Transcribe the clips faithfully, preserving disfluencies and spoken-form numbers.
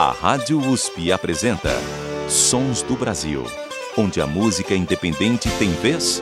A Rádio U S P apresenta Sons do Brasil, onde a música independente tem vez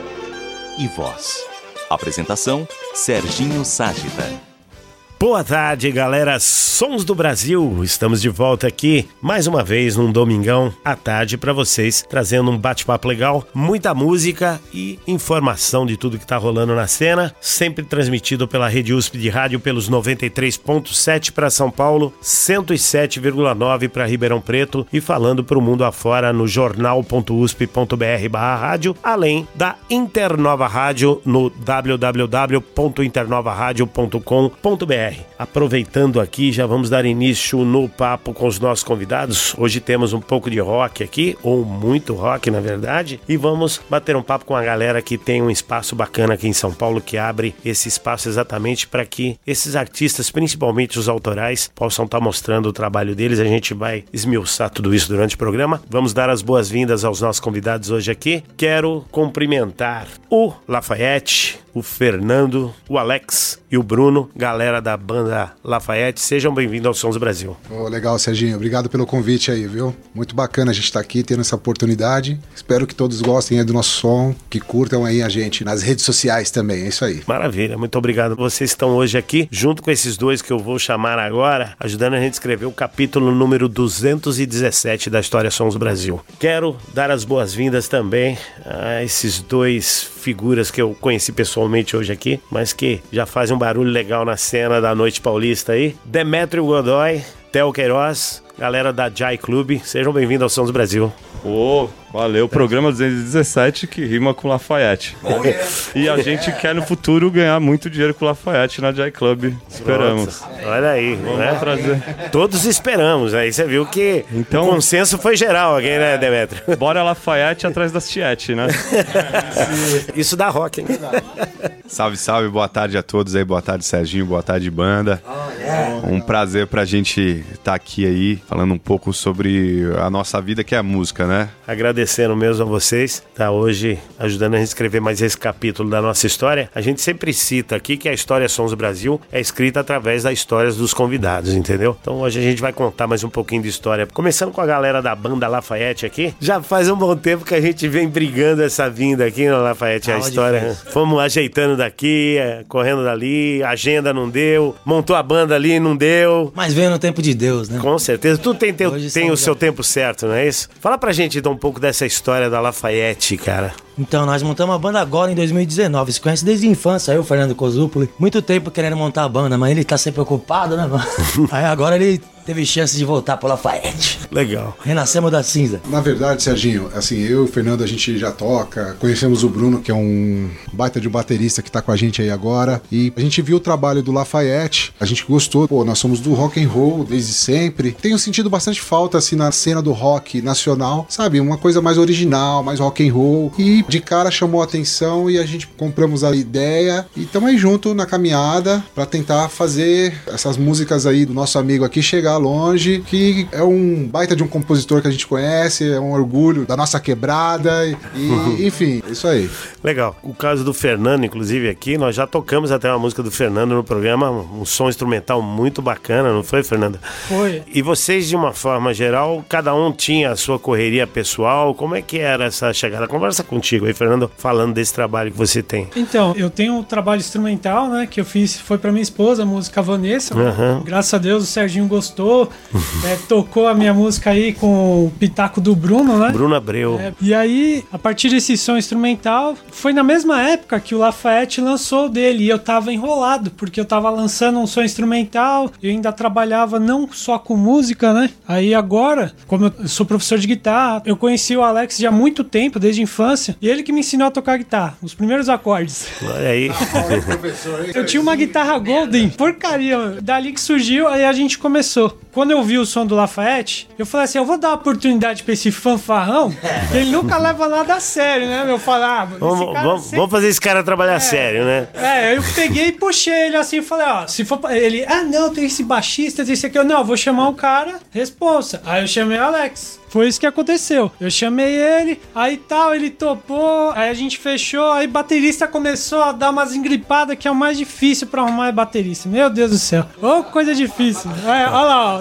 e voz. Apresentação, Serginho Ságita. Boa tarde, galera, Sons do Brasil, estamos de volta aqui mais uma vez num domingão à tarde para vocês, trazendo um bate-papo legal, muita música e informação de tudo que tá rolando na cena, sempre transmitido pela Rede U S P de rádio pelos noventa e três ponto sete para São Paulo, cento e sete vírgula nove para Ribeirão Preto e falando para o mundo afora no jornal ponto u s p ponto b r barra rádio, além da Internova Rádio no w w w ponto internova rádio ponto com ponto b r. Aproveitando aqui, já vamos dar início no papo com os nossos convidados. Hoje temos um pouco de rock aqui, ou muito rock na verdade, e vamos bater um papo com a galera que tem um espaço bacana aqui em São Paulo, que abre esse espaço exatamente para que esses artistas, principalmente os autorais, possam estar mostrando o trabalho deles. A gente vai esmiuçar tudo isso durante o programa. Vamos dar as boas-vindas aos nossos convidados hoje aqui. Quero cumprimentar o Lafayette, o Fernando, o Alex e o Bruno, galera da banda Lafayette. Sejam bem-vindos ao Sons do Brasil. Oh, legal, Serginho. Obrigado pelo convite aí, viu? Muito bacana a gente estar aqui, tendo essa oportunidade. Espero que todos gostem aí do nosso som, que curtam aí a gente nas redes sociais também. É isso aí. Maravilha, muito obrigado. Vocês estão hoje aqui, junto com esses dois que eu vou chamar agora, ajudando a gente a escrever o capítulo número duzentos e dezessete da história Sons do Brasil. Quero dar as boas-vindas também a esses dois figuras que eu conheci pessoalmente hoje aqui, mas que já fazem um barulho legal na cena da noite paulista aí. Demétrio Godoy, Theo Queiroz, galera da Jai Club, sejam bem-vindos ao Sons do Brasil. Ô, oh, valeu, programa duzentos e dezessete que rima com Lafayette. Oh, yeah. E a gente quer no futuro ganhar muito dinheiro com Lafayette na Jai Club, esperamos. Nossa, olha aí, vamos né? trazer. Todos esperamos, aí você viu que então, o consenso foi geral aqui, né, Demétrio? Bora Lafayette atrás das Tiete, né? Isso dá rock, hein? Salve, salve, boa tarde a todos aí, boa tarde Serginho, boa tarde banda. Oh, yeah. Um prazer pra gente estar aqui aí, falando um pouco sobre a nossa vida, que é a música, né? Agradecendo mesmo a vocês, tá hoje ajudando a gente a escrever mais esse capítulo da nossa história. A gente sempre cita aqui que a história Sons do Brasil é escrita através das histórias dos convidados, entendeu? Então hoje a gente vai contar mais um pouquinho de história, começando com a galera da banda Lafayette aqui. Já faz um bom tempo que a gente vem brigando essa vinda aqui no Lafayette, ah, a história. Difícil. Fomos ajeitando daqui, correndo dali, a agenda não deu, montou a banda ali, não deu. Mas veio no tempo de Deus, né? Com certeza, tudo tem, tem, tem o seu já... tempo certo, não é isso? Fala pra gente então um pouco dessa história da Lafayette, cara. Então, nós montamos a banda agora em dois mil e dezenove. Você conhece desde a infância, eu, Fernando Cozupoli. Muito tempo querendo montar a banda, mas ele tá sempre ocupado, né, mano? Aí agora ele teve chance de voltar pro Lafayette. Legal. Renascemos da cinza. Na verdade, Serginho, assim, eu e o Fernando, a gente já toca. Conhecemos o Bruno, que é um baita de um baterista que tá com a gente aí agora. E a gente viu o trabalho do Lafayette. A gente gostou. Pô, nós somos do rock and roll desde sempre. Tenho sentido bastante falta, assim, na cena do rock nacional. Sabe? Uma coisa mais original, mais rock and roll. E de cara chamou a atenção e a gente compramos a ideia. E estamos aí junto na caminhada pra tentar fazer essas músicas aí do nosso amigo aqui chegar longe, que é um baita de um compositor que a gente conhece, é um orgulho da nossa quebrada e, enfim, é isso aí. Legal. O caso do Fernando, inclusive, aqui, nós já tocamos até uma música do Fernando no programa, um som instrumental muito bacana, não foi, Fernanda? Foi. E vocês, de uma forma geral, cada um tinha a sua correria pessoal, como é que era essa chegada? Conversa contigo aí, Fernando, falando desse trabalho que você tem. Então, eu tenho um trabalho instrumental, né, que eu fiz, foi pra minha esposa, a música Vanessa, uhum. Graças a Deus o Serginho gostou. É, tocou a minha música aí com o pitaco do Bruno, né? Bruno Abreu. É, e aí, a partir desse som instrumental, foi na mesma época que o Lafayette lançou o dele. E eu tava enrolado, porque eu tava lançando um som instrumental, eu ainda trabalhava não só com música, né? Aí agora, como eu sou professor de guitarra, eu conheci o Alex já há muito tempo, desde a infância, e ele que me ensinou a tocar guitarra, os primeiros acordes. Olha aí. Eu tinha uma guitarra Golden, porcaria, mano. Dali que surgiu, aí a gente começou. Quando eu vi o som do Lafayette, eu falei assim, eu vou dar uma oportunidade pra esse fanfarrão, que ele nunca leva nada a sério, né? Eu falei, ah, vamos, vamos, sempre... vamos fazer esse cara trabalhar é, sério, né? É, eu peguei e puxei ele assim e falei, ó, se for pra... Ele, ah, não, tem esse baixista, tem esse aqui. Eu, não, vou chamar um cara, responsa. Aí eu chamei o Alex. Foi isso que aconteceu. Eu chamei ele, aí tal, ele topou, aí a gente fechou, aí baterista começou a dar umas engripadas, que é o mais difícil pra arrumar baterista. Meu Deus do céu. Ô, oh, coisa difícil. É, olha lá, ó,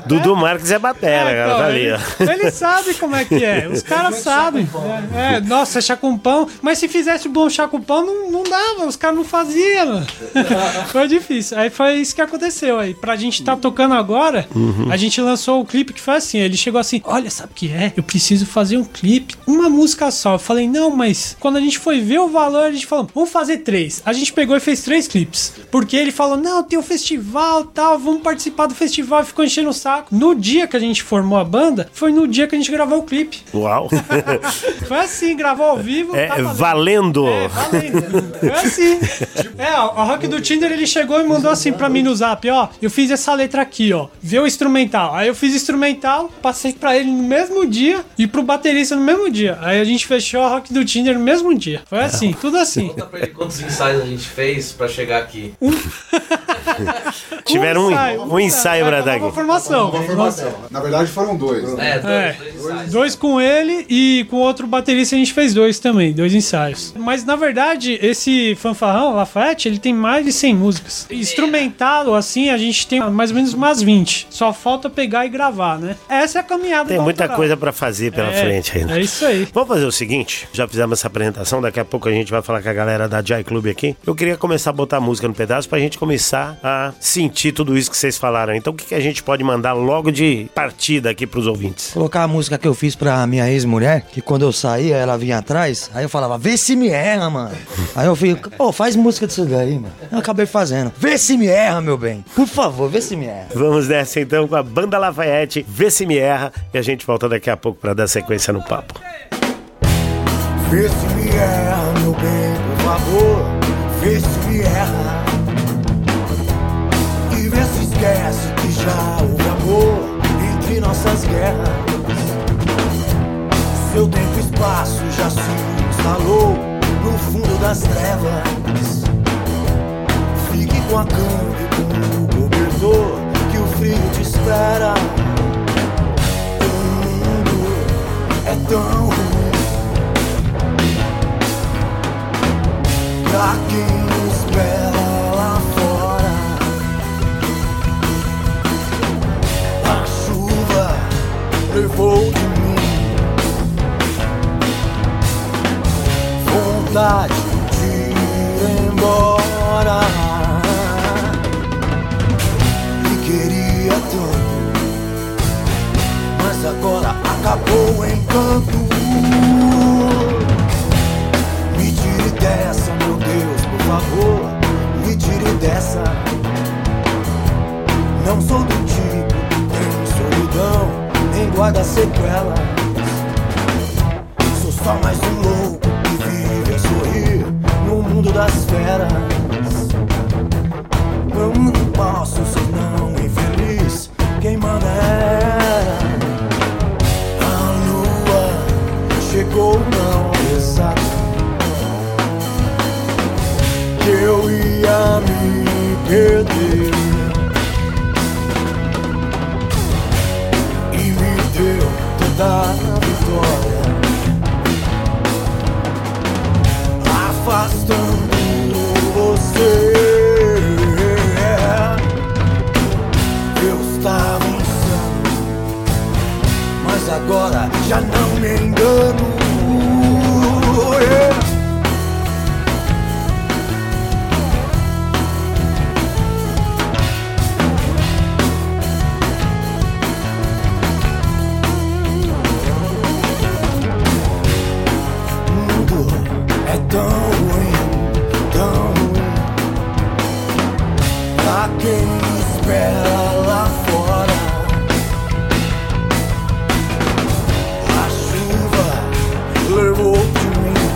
Dudu Marques é batera, É, cara, então, tá ali, ele, ó. ele sabe como é que é. Os caras sabem. É, é, nossa, chá com pão. Mas se fizesse bom chá com pão, não, não dava. Os caras não faziam, mano. Foi difícil. Aí foi isso que aconteceu aí. Pra gente tá tocando agora, uhum. a gente lançou o clipe que foi assim. Ele chegou assim, olha, sabe o que é? Eu preciso fazer um clipe, uma música só. Eu falei, não, mas quando a gente foi ver o valor, a gente falou, vamos fazer três. A gente pegou e fez três clipes. Porque ele falou, não, tem um festival e tal, vamos participar do festival. E ficou enchendo o saco. No dia que a gente formou a banda, foi no dia que a gente gravou o clipe. Uau! Foi assim, gravou ao vivo. É, tá valendo! É, valendo. Foi assim. É, ó, o Rock do Tinder, ele chegou e mandou assim pra mim no zap, ó, eu fiz essa letra aqui, ó, vê o instrumental. Aí eu fiz instrumental, passei pra ele no mesmo dia e pro baterista no mesmo dia. Aí a gente fechou a Rock do Tinder no mesmo dia. Foi assim, tudo assim. Conta pra ele quantos ensaios a gente fez pra chegar aqui. Um... Tiveram um ensaio, um, um ensaio pra dar aqui. Uma formação. Uma formação. Na verdade foram dois. Né? É, dois, é, dois ensaios. Dois com ele e com outro baterista a gente fez dois também, dois ensaios. Mas na verdade, esse fanfarrão, Lafayette, ele tem mais de cem músicas. Instrumental, assim, a gente tem mais ou menos umas vinte. Só falta pegar e gravar, né? Essa é a caminhada. Tem muita autoral. coisa pra fazer pela é, frente ainda. É isso aí. Vamos fazer o seguinte, já fizemos essa apresentação, daqui a pouco a gente vai falar com a galera da Jai Club aqui. Eu queria começar a botar a música no pedaço pra gente começar a sentir tudo isso que vocês falaram. Então o que, que a gente pode mandar logo de partida aqui pros ouvintes? Colocar a música que eu fiz pra minha ex-mulher, que quando eu saía, ela vinha atrás, aí eu falava, vê se me erra, mano. Aí eu fico, pô, faz música disso daí, mano. Eu acabei fazendo. Vê se me erra, meu bem. Por favor, vê se me erra. Vamos nessa então com a Banda Lafayette, Vê se me erra, e a gente volta daqui a pouco pra dar sequência no papo. Vê se me erra, meu bem, por favor. Vê se me erra. E vê se esquece que já houve amor entre nossas guerras. Seu tempo e espaço já se instalou no fundo das trevas. Fique com a cama e com o cobertor, que o frio te espera. O mundo é tão ruim pra quem espera lá fora. A chuva levou de mim vontade de ir embora. E queria tanto, mas agora acabou o encanto. Me tire dessa, meu Deus, por favor, me tire dessa. Não sou do tipo que tem solidão, nem guarda sequelas. Sou só mais um louco que vive a sorrir no mundo das feras. Eu não posso ser não infeliz, quem manda é a lua. Chegou não exato, que eu ia me perder, e me deu toda a vitória, afastando você. Eu estava insano, mas agora já não me engano. Yeah. Tão ruim, tão ruim pra quem espera lá fora. A chuva levou de mim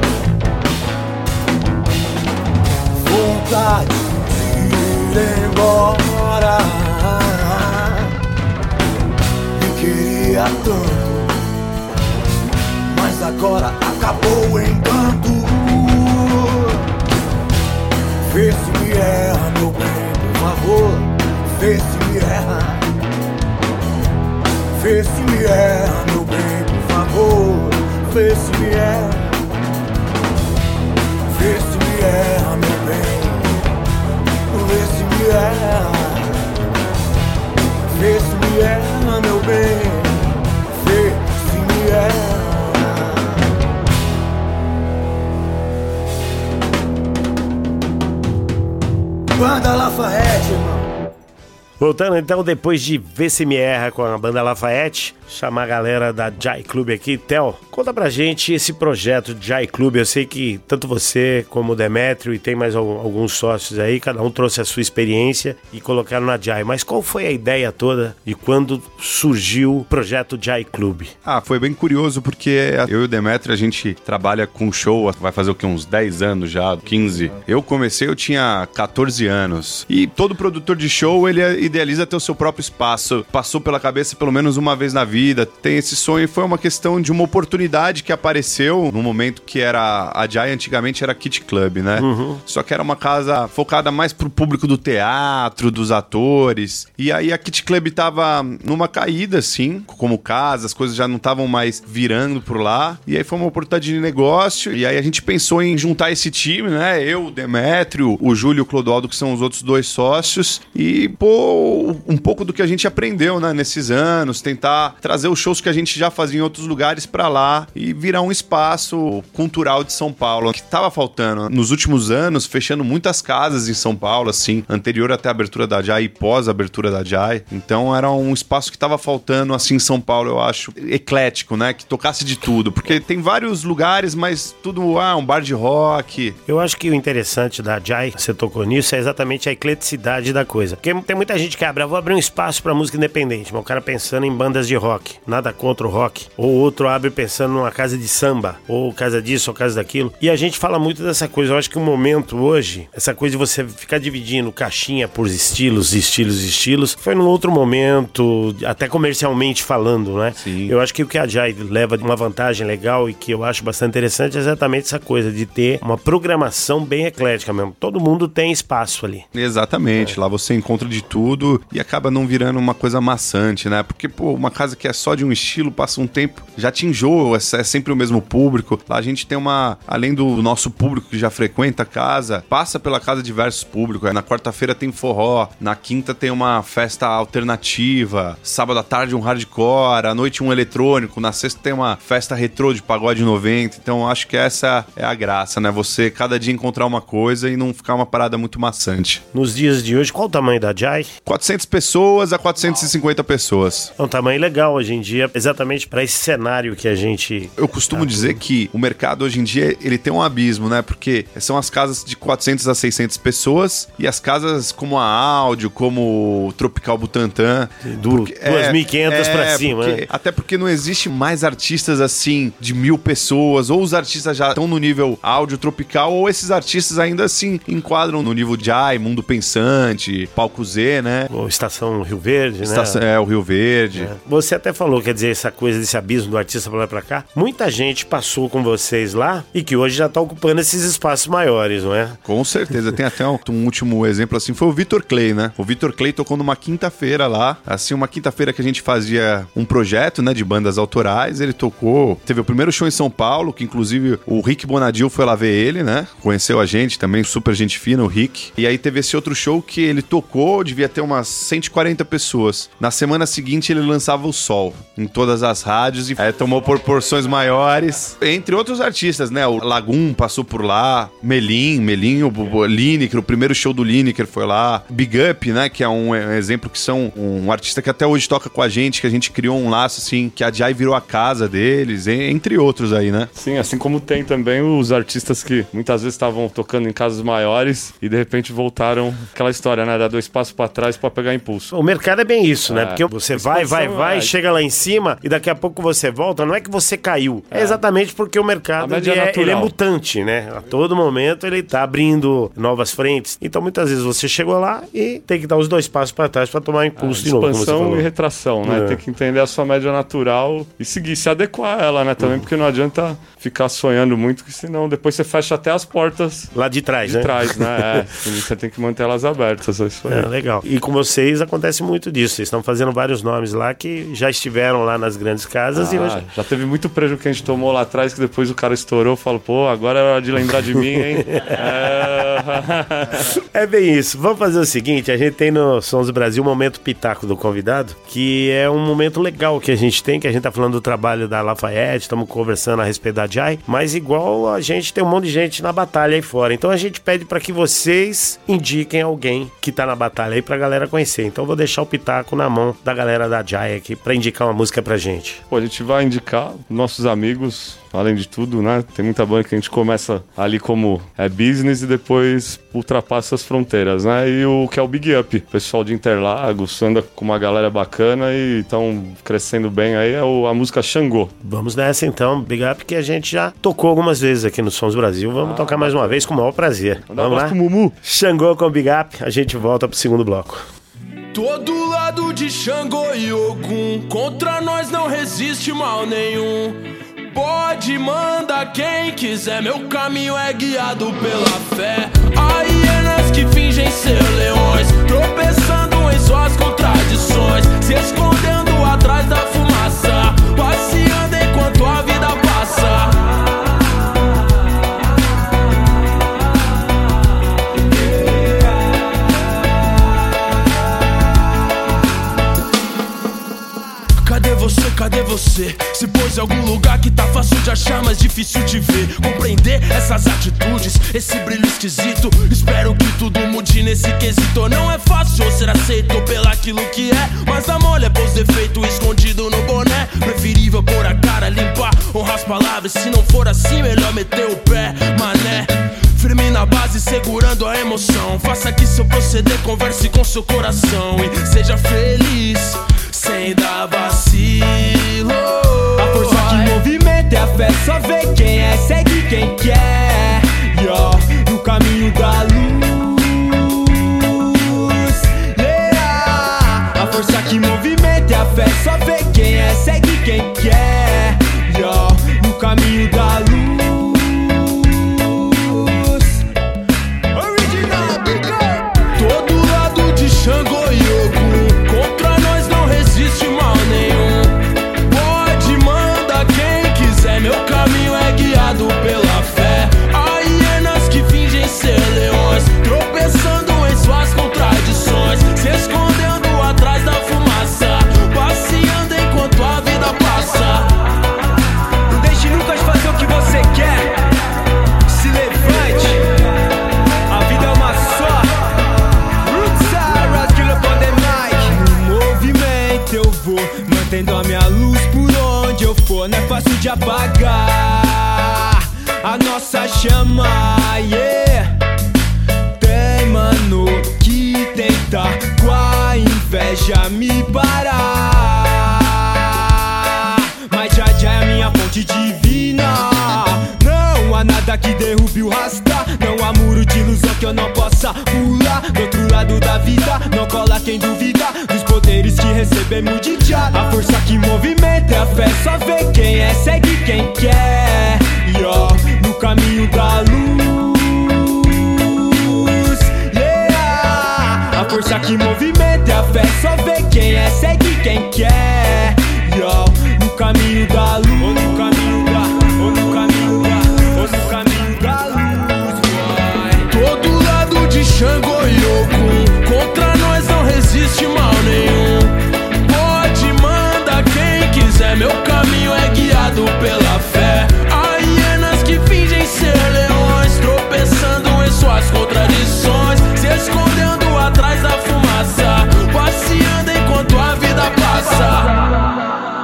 vontade de ir embora. Me queria tanto, mas agora acabou o encanto. Vê se me erra, meu bem, por favor. Vê se me erra. Vê se me erra, meu bem, por favor. Vê se me erra. Vê se me erra, meu bem. Vê se me erra. Vê se me erra. Lafayette, irmão. Voltando então, depois de Vê Se Me Erra com a banda Lafayette, chamar a galera da Jai Club aqui. Theo, conta pra gente esse projeto de Jai Club. Eu sei que tanto você como o Demétrio e tem mais alguns sócios aí, cada um trouxe a sua experiência e colocaram na Jai. Mas qual foi a ideia toda de quando surgiu o projeto Jai Club? Ah, foi bem curioso porque eu e o Demétrio, a gente trabalha com show, vai fazer o que, uns dez anos já, quinze. Eu comecei, eu tinha catorze anos. E todo produtor de show, ele idealiza ter o seu próprio espaço. Passou pela cabeça pelo menos uma vez na vida, tem esse sonho. Foi uma questão de uma oportunidade que apareceu no momento que era a Jai, antigamente era Kit Club, né? Uhum. Só que era uma casa focada mais pro público do teatro, dos atores. E aí a Kit Club tava numa caída, assim, como casa, as coisas já não estavam mais virando por lá. E aí foi uma oportunidade de negócio. E aí a gente pensou em juntar esse time, né? Eu, o Demétrio, o Júlio e o Clodoaldo, que são os outros dois sócios. E, pô, um pouco do que a gente aprendeu, né, nesses anos, tentar trazer os shows que a gente já fazia em outros lugares pra lá e virar um espaço cultural de São Paulo, que tava faltando nos últimos anos, fechando muitas casas em São Paulo, assim, anterior até a abertura da Jai e pós a abertura da Jai. Então era um espaço que tava faltando, assim, em São Paulo, eu acho, eclético, né, que tocasse de tudo, porque tem vários lugares, mas tudo, ah, um bar de rock. Eu acho que o interessante da Jai, você tocou nisso, é exatamente a ecleticidade da coisa, porque tem muita gente que abre, eu vou abrir um espaço pra música independente, mas o cara pensando em bandas de rock, nada contra o rock, ou outro abre pensando numa casa de samba, ou casa disso, ou casa daquilo, e a gente fala muito dessa coisa. Eu acho que o momento hoje, essa coisa de você ficar dividindo caixinha por estilos, estilos, estilos, foi num outro momento, até comercialmente falando, né? Sim. Eu acho que o que a Jai leva de uma vantagem legal e que eu acho bastante interessante é exatamente essa coisa de ter uma programação bem eclética mesmo, todo mundo tem espaço ali. Exatamente, é. Lá você encontra de tudo e acaba não virando uma coisa maçante, né? Porque, pô, uma casa que é só de um estilo, passa um tempo, já te enjoa, é sempre o mesmo público. Lá a gente tem uma, além do nosso público que já frequenta a casa, passa pela casa diversos públicos. Na quarta-feira tem forró, na quinta tem uma festa alternativa, sábado à tarde um hardcore, à noite um eletrônico, na sexta tem uma festa retrô de pagode noventa. Então acho que essa é a graça, né? Você cada dia encontrar uma coisa e não ficar uma parada muito maçante. Nos dias de hoje, qual o tamanho da Jai? quatrocentas pessoas a quatrocentas e cinquenta pessoas. É um tamanho legal hoje em dia, exatamente para esse cenário que a gente... Eu costumo dizer que o mercado hoje em dia, ele tem um abismo, né? Porque são as casas de quatrocentas a seiscentas pessoas e as casas como a Áudio, como o Tropical Butantã. Do, porque, duas mil e quinhentas é, pra cima, porque, né? Até porque não existe mais artistas assim, de mil pessoas, ou os artistas já estão no nível Áudio Tropical, ou esses artistas ainda assim enquadram no nível Jai, Mundo Pensante, Palco Z, né? Ou Estação Rio Verde, Estação, né? É, o Rio Verde. É. Você até falou, quer dizer, essa coisa desse abismo do artista pra lá e pra cá. Muita gente passou com vocês lá e que hoje já tá ocupando esses espaços maiores, não é? Com certeza. Tem até um, um último exemplo assim, foi o Vitor Clay, né? O Vitor Clay tocou numa quinta-feira lá, assim, uma quinta-feira que a gente fazia um projeto, né, de bandas autorais. Ele tocou, teve o primeiro show em São Paulo, que inclusive o Rick Bonadil foi lá ver ele, né? Conheceu a gente também, super gente fina, o Rick. E aí teve esse outro show que ele tocou, devia ter umas cento e quarenta pessoas. Na semana seguinte ele lançava o Sol em todas as rádios e é, tomou proporções maiores. Entre outros artistas, né? O Lagum passou por lá, Melim, Melim, o Lineker, o primeiro show do Lineker foi lá. Big Up, né? Que é um exemplo que são um artista que até hoje toca com a gente, que a gente criou um laço, assim, que a Jai virou a casa deles, entre outros aí, né? Sim, assim como tem também os artistas que muitas vezes estavam tocando em casas maiores e de repente voltaram, aquela história, né? Dar dois passos pra trás pra pegar impulso. O mercado é bem isso, né? É. Porque você vai, vai, vai, é. chega lá em cima e daqui a pouco você volta. Não é que você caiu. É, é exatamente porque o mercado ele é, ele é mutante, né? A todo momento ele tá abrindo novas frentes. Então muitas vezes você chegou lá e tem que dar os dois passos pra trás pra tomar impulso é, de novo. Expansão e retração, né? É. Tem que entender a sua média natural e seguir, se adequar a ela, né? Também, uhum. Porque não adianta ficar sonhando muito, que senão depois você fecha até as portas lá de trás, de né? trás, né? É, você tem que manter elas abertas. É isso aí. É, legal. E com vocês acontece muito disso. Vocês estão fazendo vários nomes lá que já estiveram lá nas grandes casas ah, e hoje... Já teve muito prejuízo que a gente tomou lá atrás, que depois o cara estourou, falou, pô, agora é hora de lembrar de mim, hein? É... É bem isso. Vamos fazer o seguinte, a gente tem no Sons do Brasil o momento pitaco do convidado, que é um momento legal que a gente tem, que a gente tá falando do trabalho da Lafayette, estamos conversando a respeito da Jai, mas igual a gente tem um monte de gente na batalha aí fora. Então a gente pede para que vocês indiquem alguém que tá na batalha aí pra galera conhecer. Então eu vou deixar o pitaco na mão da galera da Jai aqui pra indicar uma música pra gente. Pô, a gente vai indicar nossos amigos, além de tudo, né? Tem muita banda que a gente começa ali como é business e depois ultrapassa as fronteiras, né? E o que é o Big Up, pessoal de Interlagos, anda com uma galera bacana e estão crescendo bem aí, é o, a música Xangô. Vamos nessa então, Big Up, que a gente já tocou algumas vezes aqui no Sons Brasil. Vamos ah, tocar mais uma vez com o maior prazer. Vamos lá? Mumu. Xangô com Big Up, a gente volta pro segundo bloco. Todo lado de Xangô e Ogum, contra nós não resiste mal nenhum. Pode, manda quem quiser, meu caminho é guiado pela fé. Há hienas que fingem ser leões, tropeçando em suas contradições, se escondendo atrás da fumaça, passeando enquanto a vida passa. Cadê você, cadê você? Se pôs em algum lugar que tá fácil de achar, mas difícil de ver. Compreender essas atitudes, esse brilho esquisito. Espero que tudo mude nesse quesito. Não é fácil ser aceito pelaquilo que é, mas a mole é pôs defeito escondido no boné. Preferível pôr a cara, limpar, honrar as palavras. Se não for assim, melhor meter o pé, mané. Firme na base, segurando a emoção. Faça que seu proceder converse com seu coração e seja feliz, sem dar vacilo. A força que movimenta é a fé, só vê quem é, segue quem quer. Yo, no caminho da luz. Yeah. A força que movimenta é a fé, só vê quem é, segue quem quer. Yo, no caminho da luz. Original Big Up. Todo lado de Xangô e Ogum, contra nós não resiste mal nenhum. Pode, manda quem quiser, meu caminho é guiado pela fé. Há hienas que fingem ser leões, tropeçando em suas contradições, se escondendo atrás da fumaça, passeando enquanto a vida passa. Não deixe nunca de fazer o que você quer, se levante, a vida é uma só. Roots Killer upon the mic. No movimento eu vou, mantendo a minha luz por onde eu for. Não é fácil de apagar a nossa chama, yeah. Tem mano que tenta com a inveja me parar, mas já já é a minha fonte divina. Não há nada que derrube o rasta, não há muro de ilusão que eu não possa pular. Do outro lado da vida, não cola quem duvida dos poderes que recebemos de já. A força que movimenta é a fé, só vê quem é, segue quem quer. Yo, no caminho da luz. Yeah. A força que movimenta é a fé, só vê quem é, segue quem quer. Yo, no caminho da luz. Ou no caminho da, ou no caminho da, ou no caminho da luz, boy. Todo lado de Xangô e Ogum, contra nós não resiste mal nenhum. Pode, manda quem quiser, meu caminho é guiado pela fé. Há hienas que fingem ser leões, tropeçando em suas contradições, se escondendo atrás da fumaça, passeando enquanto a vida passa.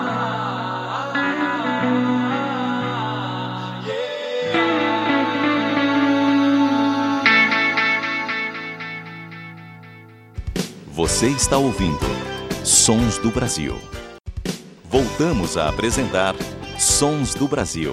Você está ouvindo Sons do Brasil. Voltamos a apresentar Sons do Brasil.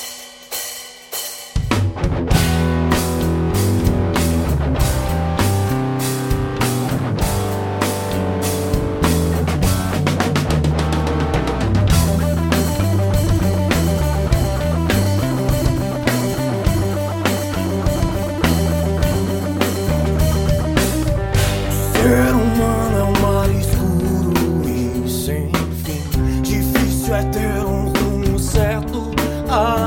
Ser humano é um mar escuro e sem fim. Difícil é ter um rumo certo. Ah,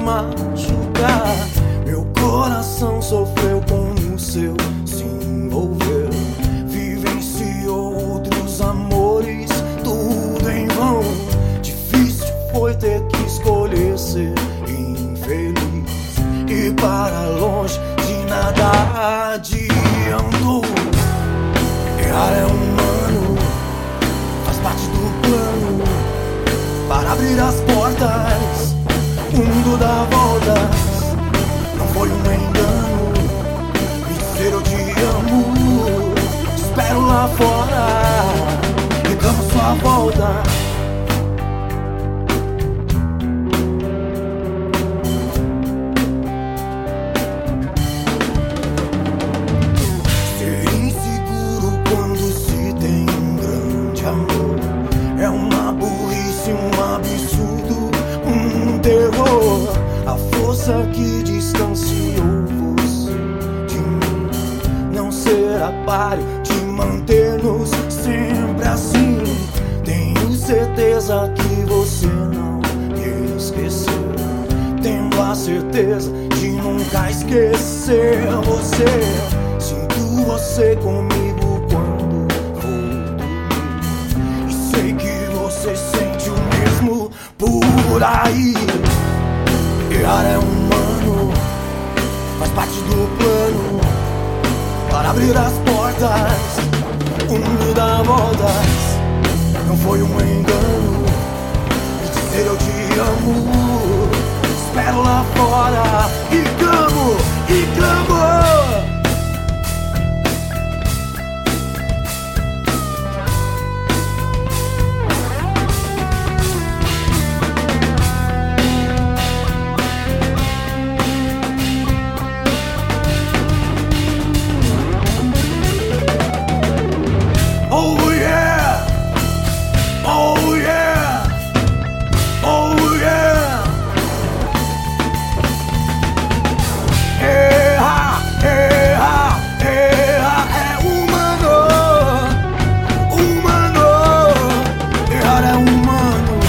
machucar. Meu coração sofreu como o seu se envolveu. Vivenciou outros amores, tudo em vão. Difícil foi ter que escolher ser infeliz. E para longe de nada adiantou. Errar é humano, faz parte do plano. Para abrir as portas, o mundo dá voltas. Não foi um engano me dizer eu te amo. Te espero lá fora, reclamo sua volta. Ser inseguro quando se tem um grande amor é uma burrice, um absurdo, um terror. A força que distanciou você de mim não será páreo de manter-nos sempre assim. Tenho certeza que você não me esqueceu. Tenho a certeza de nunca esquecer você. Sinto você comigo quando vou dormir. E sei que você sente o mesmo por aí. Errar é humano, faz parte do plano. Para abrir as portas, o mundo dá voltas. Não foi um engano me dizer eu te amo. Espero lá fora e clamo, e clamo. Oh yeah, oh yeah, oh yeah. Errar, errar, errar é humano, humano. Errar é humano.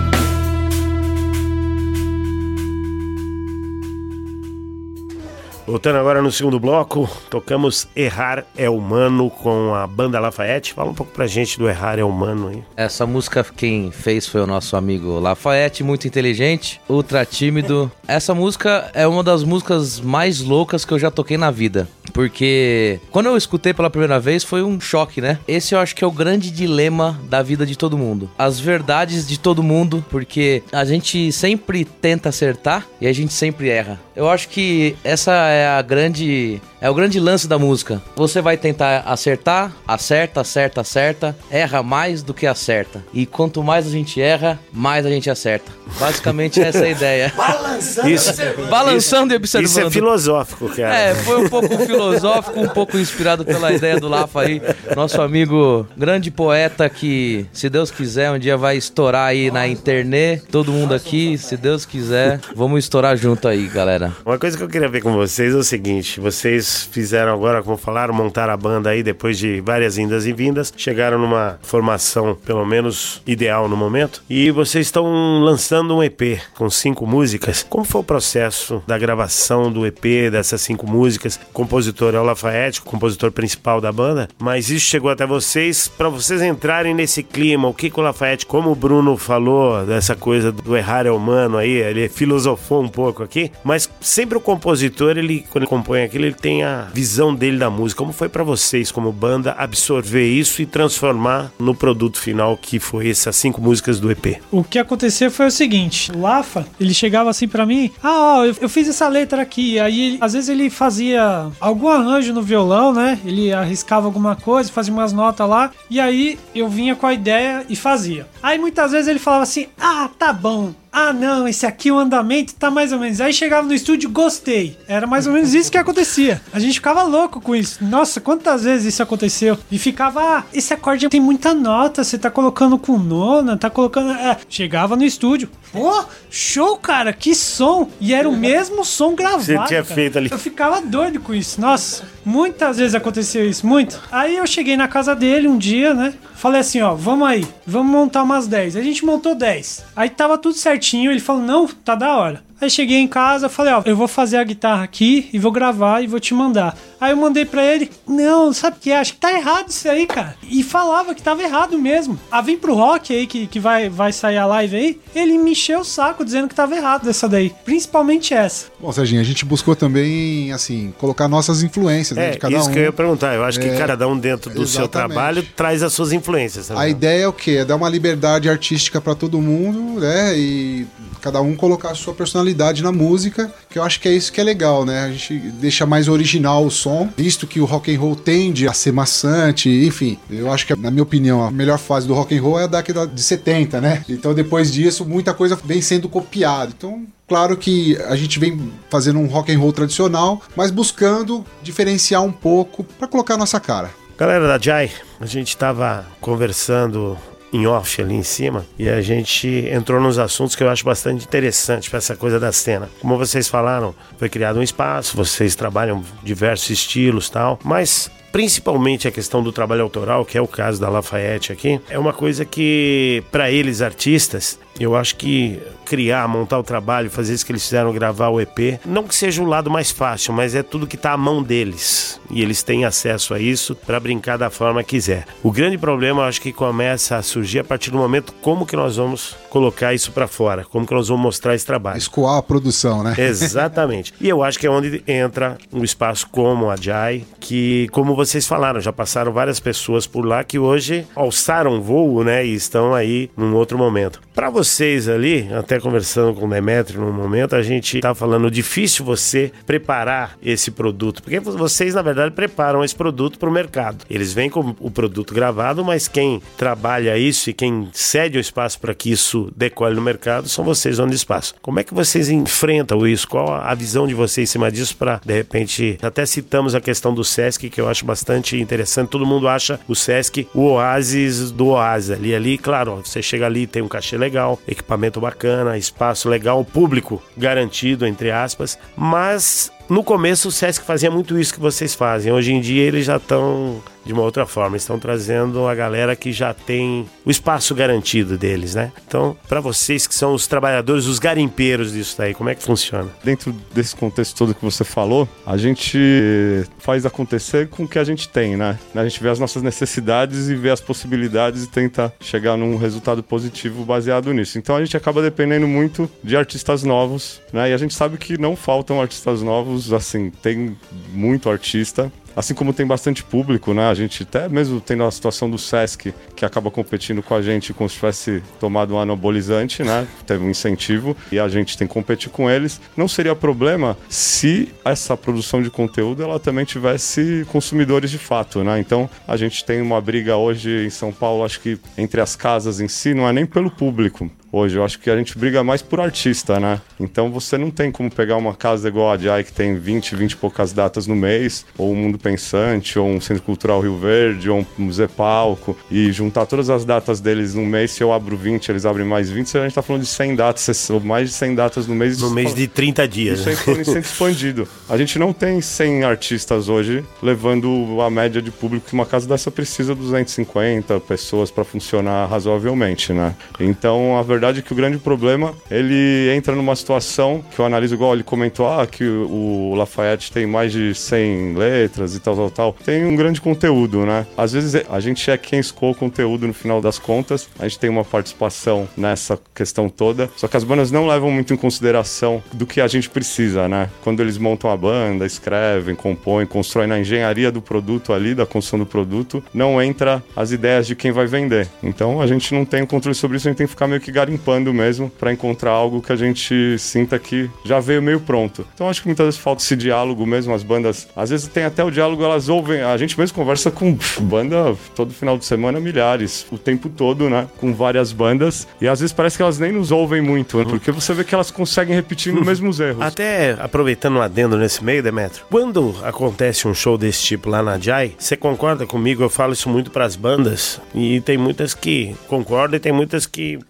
Voltando agora no segundo bloco, tocamos Errar é Humano com a banda Lafayette. Fala um pouco pra gente do Errar é Humano aí. Essa música quem fez foi o nosso amigo Lafayette, muito inteligente, ultra tímido. Essa música é uma das músicas mais loucas que eu já toquei na vida. Porque quando eu escutei pela primeira vez foi um choque, né? Esse eu acho que é o grande dilema da vida de todo mundo. As verdades de todo mundo, porque a gente sempre tenta acertar e a gente sempre erra. Eu acho que essa é a grande... é o grande lance da música. Você vai tentar acertar, acerta, acerta, acerta, erra mais do que acerta. E quanto mais a gente erra, mais a gente acerta. Basicamente essa é a ideia. Balançando, Isso, Balançando e observando. Isso é filosófico, cara. É, foi um pouco filosófico, um pouco inspirado pela ideia do Lafa aí. Nosso amigo, grande poeta que, se Deus quiser, um dia vai estourar aí na internet. Todo mundo aqui, se Deus quiser, vamos estourar junto aí, galera. Uma coisa que eu queria ver com vocês é o seguinte: vocês fizeram agora, como falaram, montaram a banda aí depois de várias indas e vindas, chegaram numa formação, pelo menos ideal no momento, e vocês estão lançando um E P com cinco músicas. Como foi o processo da gravação do E P, dessas cinco músicas? O compositor é o Lafayette, o compositor principal da banda, mas isso chegou até vocês para vocês entrarem nesse clima. O que que o Lafayette, como o Bruno falou, dessa coisa do errar é humano aí, ele filosofou um pouco aqui, mas sempre o compositor, ele, quando ele compõe aquilo, ele tem a visão dele da música. Como foi pra vocês, como banda, absorver isso e transformar no produto final, que foi essas cinco músicas do E P? O que aconteceu foi o seguinte: o Lafa, ele chegava assim pra mim, ah, ó, eu, eu fiz essa letra aqui. Aí, ele, às vezes ele fazia algum arranjo no violão, né? Ele arriscava alguma coisa, fazia umas notas lá, e aí eu vinha com a ideia e fazia. Aí muitas vezes ele falava assim, ah, tá bom. Ah, não, esse aqui o andamento tá mais ou menos. Aí chegava no estúdio, gostei. Era mais ou menos isso que acontecia. A gente ficava louco com isso. Nossa, quantas vezes isso aconteceu? E ficava, ah, esse acorde tem muita nota, você tá colocando com nona, tá colocando... É. Chegava no estúdio, pô, show, cara, que som. E era o mesmo som gravado. Você tinha cara. feito ali. Eu ficava doido com isso, nossa. Muitas vezes aconteceu isso, muito. Aí eu cheguei na casa dele um dia, né? Falei assim, ó, vamos aí, vamos montar umas dez. A gente montou dez. Aí tava tudo certinho, ele falou, não, tá da hora. Aí cheguei em casa, falei, ó, eu vou fazer a guitarra aqui e vou gravar e vou te mandar. Aí eu mandei pra ele, não, sabe o que é? Acho que tá errado isso aí, cara. E falava que tava errado mesmo. Ah, vem pro rock aí, que, que vai, vai sair a live aí, ele me encheu o saco dizendo que tava errado dessa daí. Principalmente essa. Bom, Serginho, a gente buscou também, assim, colocar nossas influências, é, né, de cada um. Isso que eu ia perguntar. Eu acho é, que cada um dentro do exatamente. seu trabalho traz as suas influências. Também. A ideia é o quê? É dar uma liberdade artística pra todo mundo, né? E cada um colocar a sua personalidade na música, que eu acho que é isso que é legal, né? A gente deixa mais original o som, visto que o rock and roll tende a ser maçante, enfim. Eu acho que, na minha opinião, a melhor fase do rock and roll é a década de setenta, né? Então, depois disso, muita coisa vem sendo copiada. Então, claro que a gente vem fazendo um rock and roll tradicional, mas buscando diferenciar um pouco para colocar a nossa cara. Galera da Jai, a gente estava conversando em off ali em cima e a gente entrou nos assuntos que eu acho bastante interessante para essa coisa da cena. Como vocês falaram, foi criado um espaço, vocês trabalham diversos estilos e tal, mas principalmente a questão do trabalho autoral, que é o caso da Lafayette aqui, é uma coisa que para eles artistas, eu acho que criar, montar o trabalho, fazer isso que eles fizeram, gravar o E P, não que seja o lado mais fácil, mas é tudo que está à mão deles e eles têm acesso a isso para brincar da forma que quiser. O grande problema, eu acho que começa a surgir a partir do momento como que nós vamos colocar isso para fora, como que nós vamos mostrar esse trabalho. Escoar a produção, né? Exatamente. E eu acho que é onde entra um espaço como a Jai, que, como vocês falaram, já passaram várias pessoas por lá que hoje alçaram voo, né, e estão aí num outro momento. Para vocês ali, até conversando com o Demetrio num momento, a gente tá falando difícil você preparar esse produto, porque vocês, na verdade, preparam esse produto para o mercado. Eles vêm com o produto gravado, mas quem trabalha isso e quem cede o espaço para que isso decole no mercado são vocês, dono de espaço. Como é que vocês enfrentam isso? Qual a visão de vocês em cima disso para, de repente, até citamos a questão do Sesc, que eu acho bastante interessante. Todo mundo acha o Sesc o oásis do oásis. Ali, ali, claro, você chega ali, tem um cachê legal, equipamento bacana, espaço legal, público garantido, entre aspas, mas no começo o Sesc fazia muito isso que vocês fazem. Hoje em dia eles já estão de uma outra forma, estão trazendo a galera que já tem o espaço garantido deles, né? Então, para vocês que são os trabalhadores, os garimpeiros disso daí, como é que funciona? Dentro desse contexto todo que você falou, a gente faz acontecer com o que a gente tem, né? A gente vê as nossas necessidades e vê as possibilidades e tenta chegar num resultado positivo baseado nisso. Então a gente acaba dependendo muito de artistas novos, né? E a gente sabe que não faltam artistas novos, assim, tem muito artista. Assim como tem bastante público, né? A gente até mesmo tem a situação do Sesc, que acaba competindo com a gente como se tivesse tomado um anabolizante, né? Teve um incentivo e a gente tem que competir com eles. Não seria problema se essa produção de conteúdo ela também tivesse consumidores de fato, né? Então a gente tem uma briga hoje em São Paulo, acho que entre as casas em si, não é nem pelo público. Hoje, eu acho que a gente briga mais por artista, né? Então você não tem como pegar uma casa igual a Jai, que tem vinte, vinte e poucas datas no mês, ou o Mundo Pensante, ou um Centro Cultural Rio Verde, ou um Museu Palco, e juntar todas as datas deles no mês. Se eu abro vinte, eles abrem mais vinte, a gente tá falando de cem datas, ou mais de cem datas no mês. No mês de trinta dias. Isso é em centro expandido. A gente não tem cem artistas hoje, levando a média de público que uma casa dessa precisa de duzentas e cinquenta pessoas para funcionar razoavelmente, né? Então, a verdade verdade é que o grande problema, ele entra numa situação que eu analiso igual ele comentou, ah, que o Lafayette tem mais de cem letras e tal, tal, tal. Tem um grande conteúdo, né? Às vezes a gente é quem escolhe o conteúdo no final das contas, a gente tem uma participação nessa questão toda, só que as bandas não levam muito em consideração do que a gente precisa, né? Quando eles montam a banda, escrevem, compõem, constroem na engenharia do produto ali, da construção do produto, não entra as ideias de quem vai vender. Então a gente não tem o controle sobre isso, a gente tem que ficar meio que garimpando mesmo para encontrar algo que a gente sinta que já veio meio pronto. Então acho que muitas vezes falta esse diálogo mesmo, as bandas, às vezes tem até o diálogo, elas ouvem, a gente mesmo conversa com pff, banda todo final de semana, milhares, o tempo todo, né, com várias bandas, e às vezes parece que elas nem nos ouvem muito, né, porque você vê que elas conseguem repetir os mesmos erros. Até aproveitando um adendo nesse meio, Demetrio, quando acontece um show desse tipo lá na Jai, você concorda comigo? Eu falo isso muito pras bandas, e tem muitas que concordam e tem muitas que pegam e fazem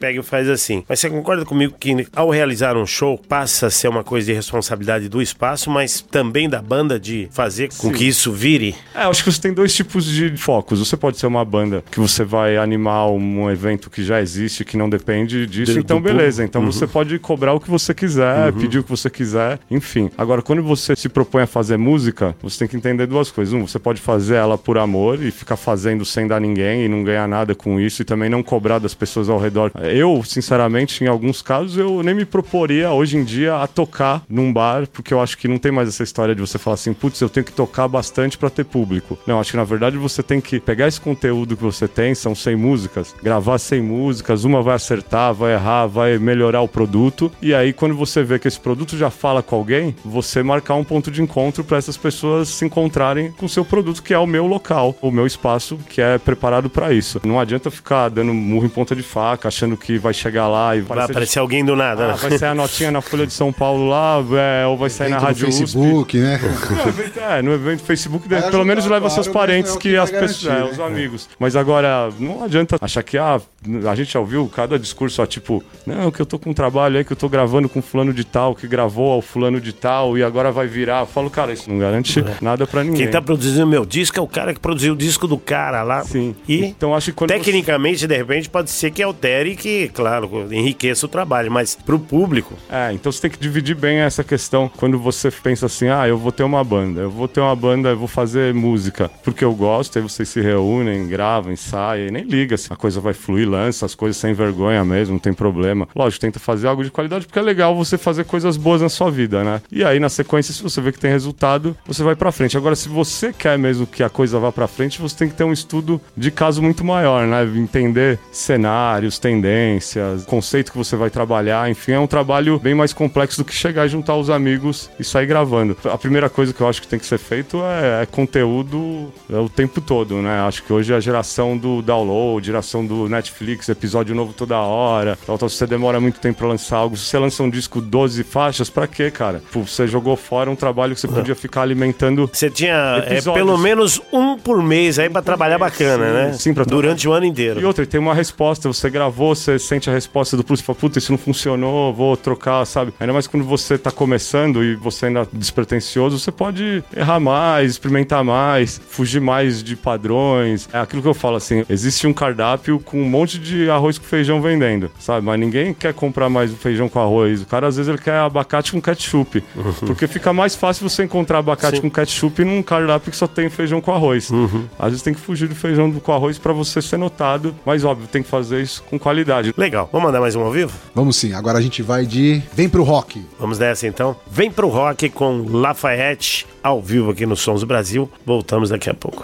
coisa assim. Mas você concorda comigo que ao realizar um show, passa a ser uma coisa de responsabilidade do espaço, mas também da banda de fazer com Sim. que isso vire? É, eu acho que você tem dois tipos de focos. Você pode ser uma banda que você vai animar um evento que já existe, que não depende disso, do, então do beleza. Então uhum. você pode cobrar o que você quiser, uhum. pedir o que você quiser, enfim. Agora, quando você se propõe a fazer música, você tem que entender duas coisas. Um, você pode fazer ela por amor e ficar fazendo sem dar ninguém e não ganhar nada com isso e também não cobrar das pessoas ao redor. Eu, sinceramente, em alguns casos, eu nem me proporia hoje em dia a tocar num bar, porque eu acho que não tem mais essa história de você falar assim, putz, eu tenho que tocar bastante pra ter público. Não, acho que na verdade você tem que pegar esse conteúdo que você tem, são cem músicas, gravar cem músicas, uma vai acertar, vai errar, vai melhorar o produto, e aí quando você vê que esse produto já fala com alguém, você marcar um ponto de encontro pra essas pessoas se encontrarem com o seu produto, que é o meu local, o meu espaço, que é preparado pra isso. Não adianta ficar dando murro em ponta de faca, achando que vai chegar lá e vai aparecer de... alguém do nada, ah, né? Vai sair a notinha na Folha de São Paulo lá, é, ou vai sair na Rádio no Facebook, U S P. Né? No evento, é, no evento do Facebook, é, pelo menos leva claro, seus parentes, que, que as pessoas, garantir, é, né? Os amigos. Mas agora, não adianta achar que, ah, a gente já ouviu cada discurso, ó, tipo, não, que eu tô com um trabalho aí, que eu tô gravando com fulano de tal, que gravou ao fulano de tal, e agora vai virar. Eu falo, cara, isso não garante é. nada pra ninguém. Quem tá produzindo meu disco é o cara que produziu o disco do cara lá. Sim. E, então, acho que quando tecnicamente, você... de repente, pode ser que altere e que, claro, enriqueça o trabalho, mas pro público... É, então você tem que dividir bem essa questão quando você pensa assim, ah, eu vou ter uma banda, eu vou ter uma banda, eu vou fazer música porque eu gosto, aí vocês se reúnem, gravam, ensaiam, e nem liga, assim, a coisa vai fluir, lança as coisas sem vergonha mesmo, não tem problema. Lógico, tenta fazer algo de qualidade, porque é legal você fazer coisas boas na sua vida, né? E aí, na sequência, se você vê que tem resultado, você vai pra frente. Agora, se você quer mesmo que a coisa vá pra frente, você tem que ter um estudo de caso muito maior, né? Entender cenários, tendências, conceito que você vai trabalhar, enfim, é um trabalho bem mais complexo do que chegar e juntar os amigos e sair gravando. A primeira coisa que eu acho que tem que ser feito é, é conteúdo é, o tempo todo, né? Acho que hoje é a geração do download, geração do Netflix, episódio novo toda hora. Então, se você demora muito tempo pra lançar algo, se você lança um disco doze faixas, pra quê, cara? Pô, você jogou fora um trabalho que você podia ficar alimentando. Você tinha é, pelo menos um por mês aí pra um trabalhar mês, bacana, sim, né? Sim, pra durante trabalhar. o ano inteiro. E outra, tem uma resposta, você gravou, você sente a resposta do plus, você fala, puta, isso não funcionou, vou trocar, sabe? Ainda mais quando você tá começando e você ainda é despretensioso, você pode errar mais, experimentar mais, fugir mais de padrões. É aquilo que eu falo, assim, existe um cardápio com um monte de arroz com feijão vendendo, sabe? Mas ninguém quer comprar mais o feijão com arroz. O cara, às vezes, ele quer abacate com ketchup. Uhum. Porque fica mais fácil você encontrar abacate Sim. com ketchup num cardápio que só tem feijão com arroz. Uhum. Às vezes tem que fugir do feijão com arroz pra você ser notado, mas óbvio, tem que fazer isso com qualidade. Legal. Vamos mandar mais um ao vivo? Vamos sim. Agora a gente vai de Vem Pro Rock. Vamos nessa então. Vem Pro Rock com Lafayette ao vivo aqui no Sons do Brasil. Voltamos daqui a pouco.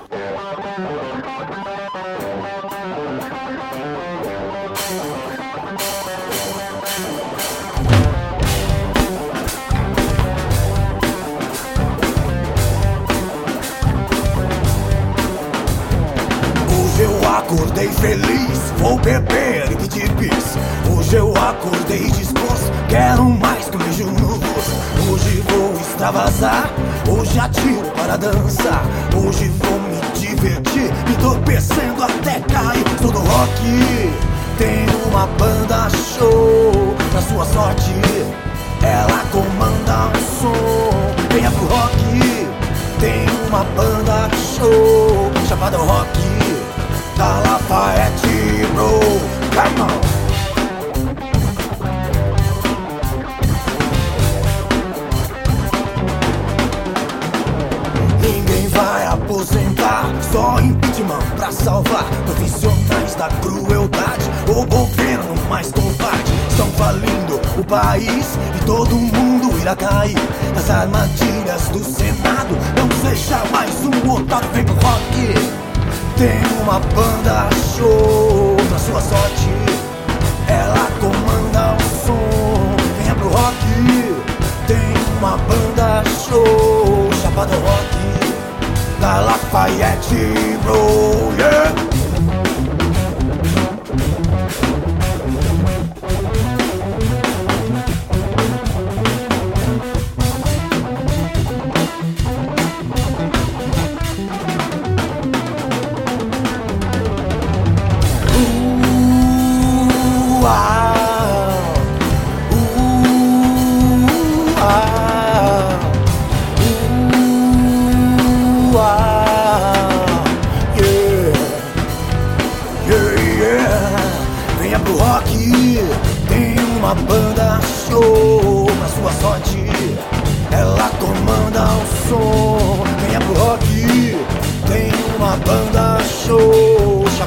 Acordei feliz, vou beber e pedir bis. Hoje eu acordei disposto, quero mais que um beijo no rosto. Hoje vou extravasar, hoje atiro para dançar. Hoje vou me divertir, me torcendo até cair. Sou do rock, tenho uma banda show. Na sua sorte, ela comanda o som. Venha pro rock, tenho uma banda show. Chamada Rock da Lafayette, bro, come on. Ninguém vai aposentar, só impeachment pra salvar. Profissionais da crueldade, o governo mais covarde. Estão falindo o país e todo mundo irá cair nas armadilhas do Senado. Não seja mais um otário, vem pro rock. Tem uma banda show, pra sua sorte, ela comanda o som. Venha pro rock, tem uma banda show, chamada Rock da Lafayette, bro, yeah.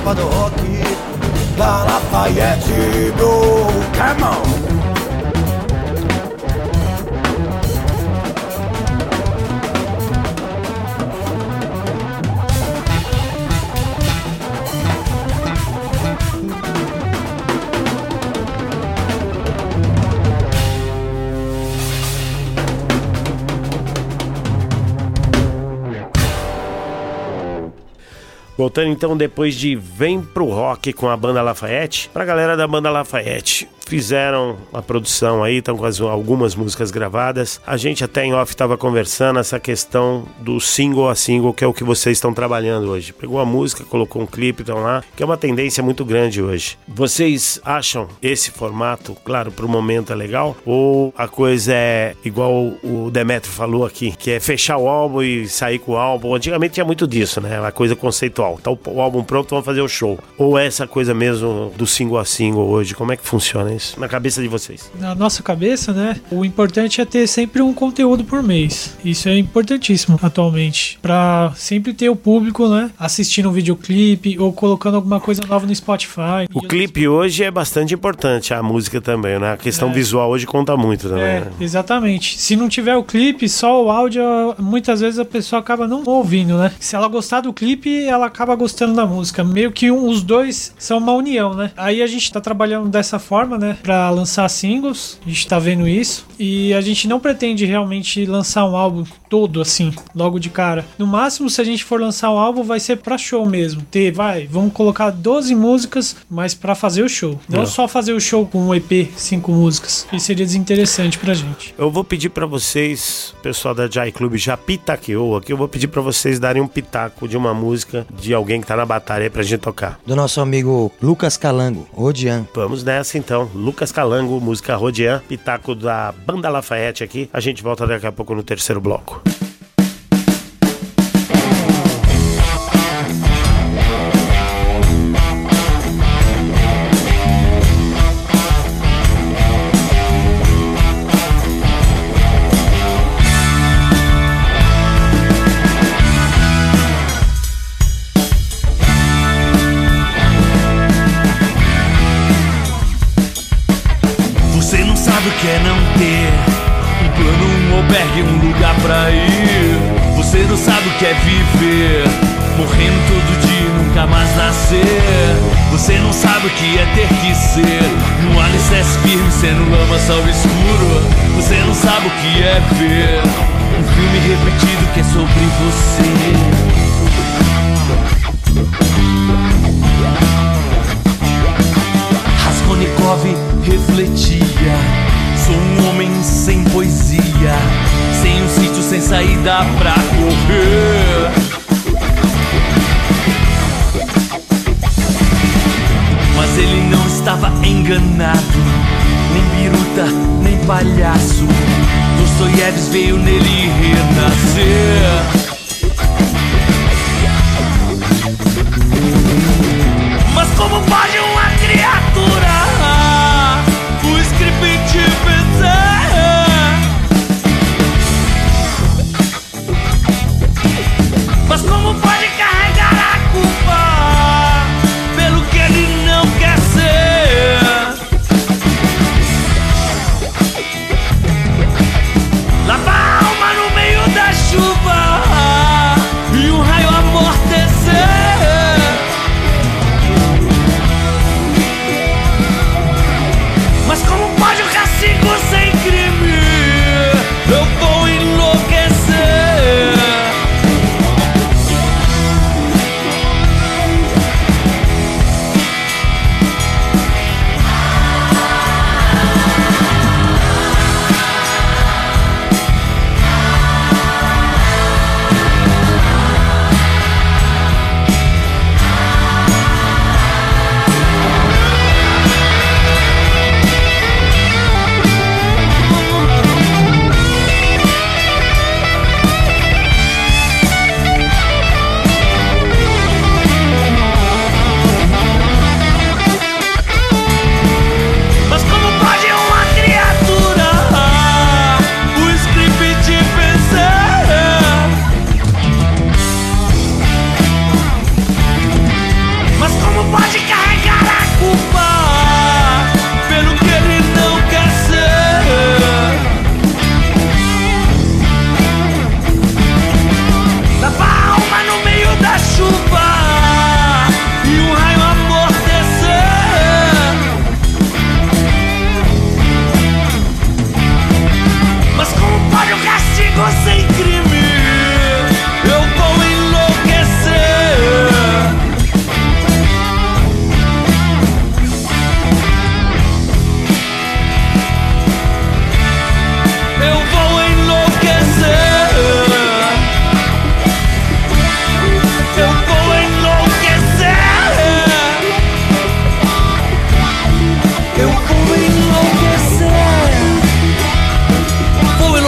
tropa do rock da Lafayette, bro. Come on! Voltando então depois de Vem Pro Rock com a banda Lafayette, pra galera da banda Lafayette, fizeram a produção aí, estão com as, algumas músicas gravadas. A gente até em off estava conversando essa questão do single a single, que é o que vocês estão trabalhando hoje. Pegou a música, colocou um clipe, estão lá, que é uma tendência muito grande hoje. Vocês acham esse formato, claro, pro momento é legal? Ou a coisa é igual o Demetrio falou aqui, que é fechar o álbum e sair com o álbum? Antigamente tinha muito disso, né? Uma coisa conceitual. Tá o álbum pronto, vamos fazer o show. Ou é essa coisa mesmo do single a single hoje? Como é que funciona isso na cabeça de vocês? Na nossa cabeça, né? O importante é ter sempre um conteúdo por mês. Isso é importantíssimo atualmente. Pra sempre ter o público, né? Assistindo um videoclipe ou colocando alguma coisa nova no Spotify. O clipe hoje é bastante importante, a música também, né? A questão é. visual hoje conta muito também. É, né? Exatamente. Se não tiver o clipe, só o áudio, muitas vezes a pessoa acaba não ouvindo, né? Se ela gostar do clipe, ela acaba gostando da música. Meio que um, os dois são uma união, né? Aí a gente tá trabalhando dessa forma, né? Pra lançar singles. A gente tá vendo isso. E a gente não pretende realmente lançar um álbum todo, assim, logo de cara. No máximo, se a gente for lançar um álbum, vai ser pra show mesmo. Ter, vai, vamos colocar doze músicas, mas pra fazer o show. Não, não. só fazer o show com um E P, cinco músicas. Isso seria desinteressante pra gente. Eu vou pedir pra vocês, o pessoal da Jai Club já pitaqueou aqui, eu vou pedir pra vocês darem um pitaco de uma música de alguém que tá na batalha aí pra gente tocar. Do nosso amigo Lucas Calango, Rodian. Vamos nessa então. Lucas Calango, música Rodian, pitaco da banda Lafayette aqui. A gente volta daqui a pouco no terceiro bloco. Quer não ter um plano, um albergue, um lugar pra ir. Você não sabe o que é viver, morrendo todo dia e nunca mais nascer. Você não sabe o que é ter que ser num alicerce firme, sendo lama, sol escuro. Você não sabe o que é ver um filme repetido que é sobre você. Raskolnikov refletia: sou um homem sem poesia, sem um sítio, sem saída pra correr. Mas ele não estava enganado, nem biruta, nem palhaço. Dostoiévski veio nele renascer. Mas como pode uma criatura o script vencer? Mas como pode carregar a culpa pelo que ele não quer ser? Lava a alma no meio da chuva e um raio amortecer.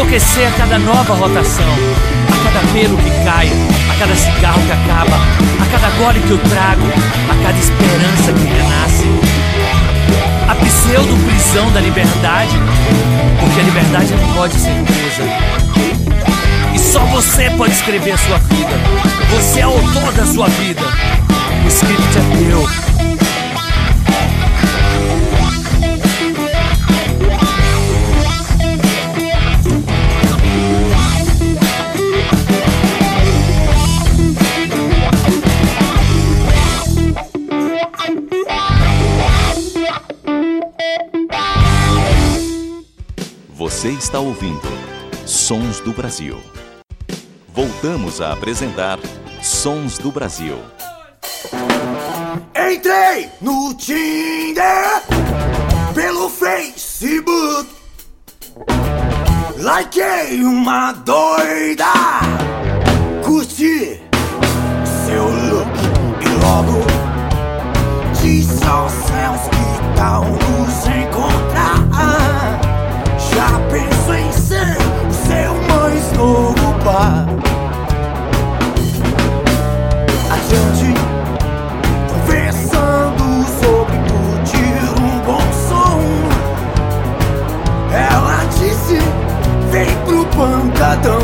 enlouquecer a cada nova rotação, a cada pelo que cai, a cada cigarro que acaba, a cada gole que eu trago, a cada esperança que renasce. A pseudo-prisão da liberdade, porque a liberdade não pode ser presa. E só você pode escrever a sua vida. Você é o autor da sua vida. O script é teu. Você está ouvindo Sons do Brasil. Voltamos a apresentar Sons do Brasil. Entrei no Tinder pelo Facebook, likei uma doida, curti seu look e logo disse aos céus que tal nos encontrar. Já penso em ser o seu mais novo par. Adiante, conversando sobre curtir um bom som. Ela disse, vem pro pancadão.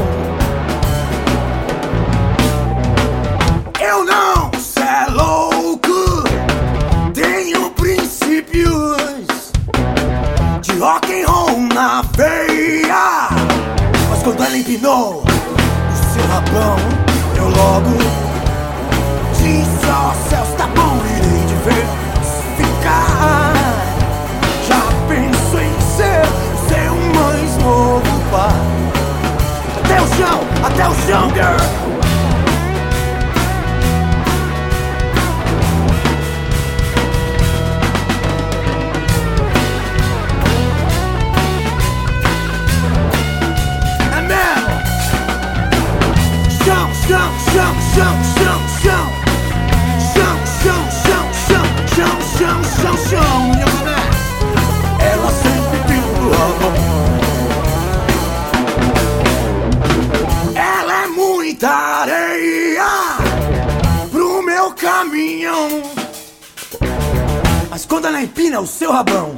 Eu não, cê é louco, tenho princípios de rock and roll na veia. Mas quando ela empinou o seu rabão, eu logo disse aos céus, tá bom, irei diversificar. Já penso em ser o seu mais novo par. Até o chão, até o chão, girl. Chão, chão, chão, chão, chão, chão, chão, chão, chão, chão, chão, chão, chão, minha mulher. Ela sempre viu do amor. Ela é muita areia pro meu caminhão. Mas quando ela empina o seu rabão,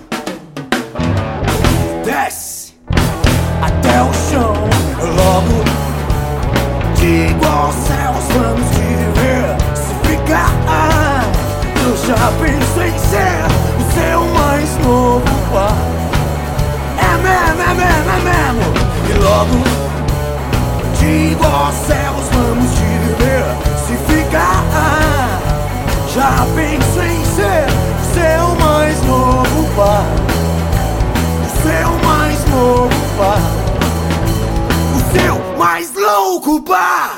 desce até o chão, logo igual aos céus, vamos diversificar. Eu já penso em ser o seu mais novo par. É mesmo, é mesmo, é mesmo. E logo, de igual aos céus, vamos diversificar. Já penso em ser o seu mais novo par. O seu mais novo par. O seu mais louco par.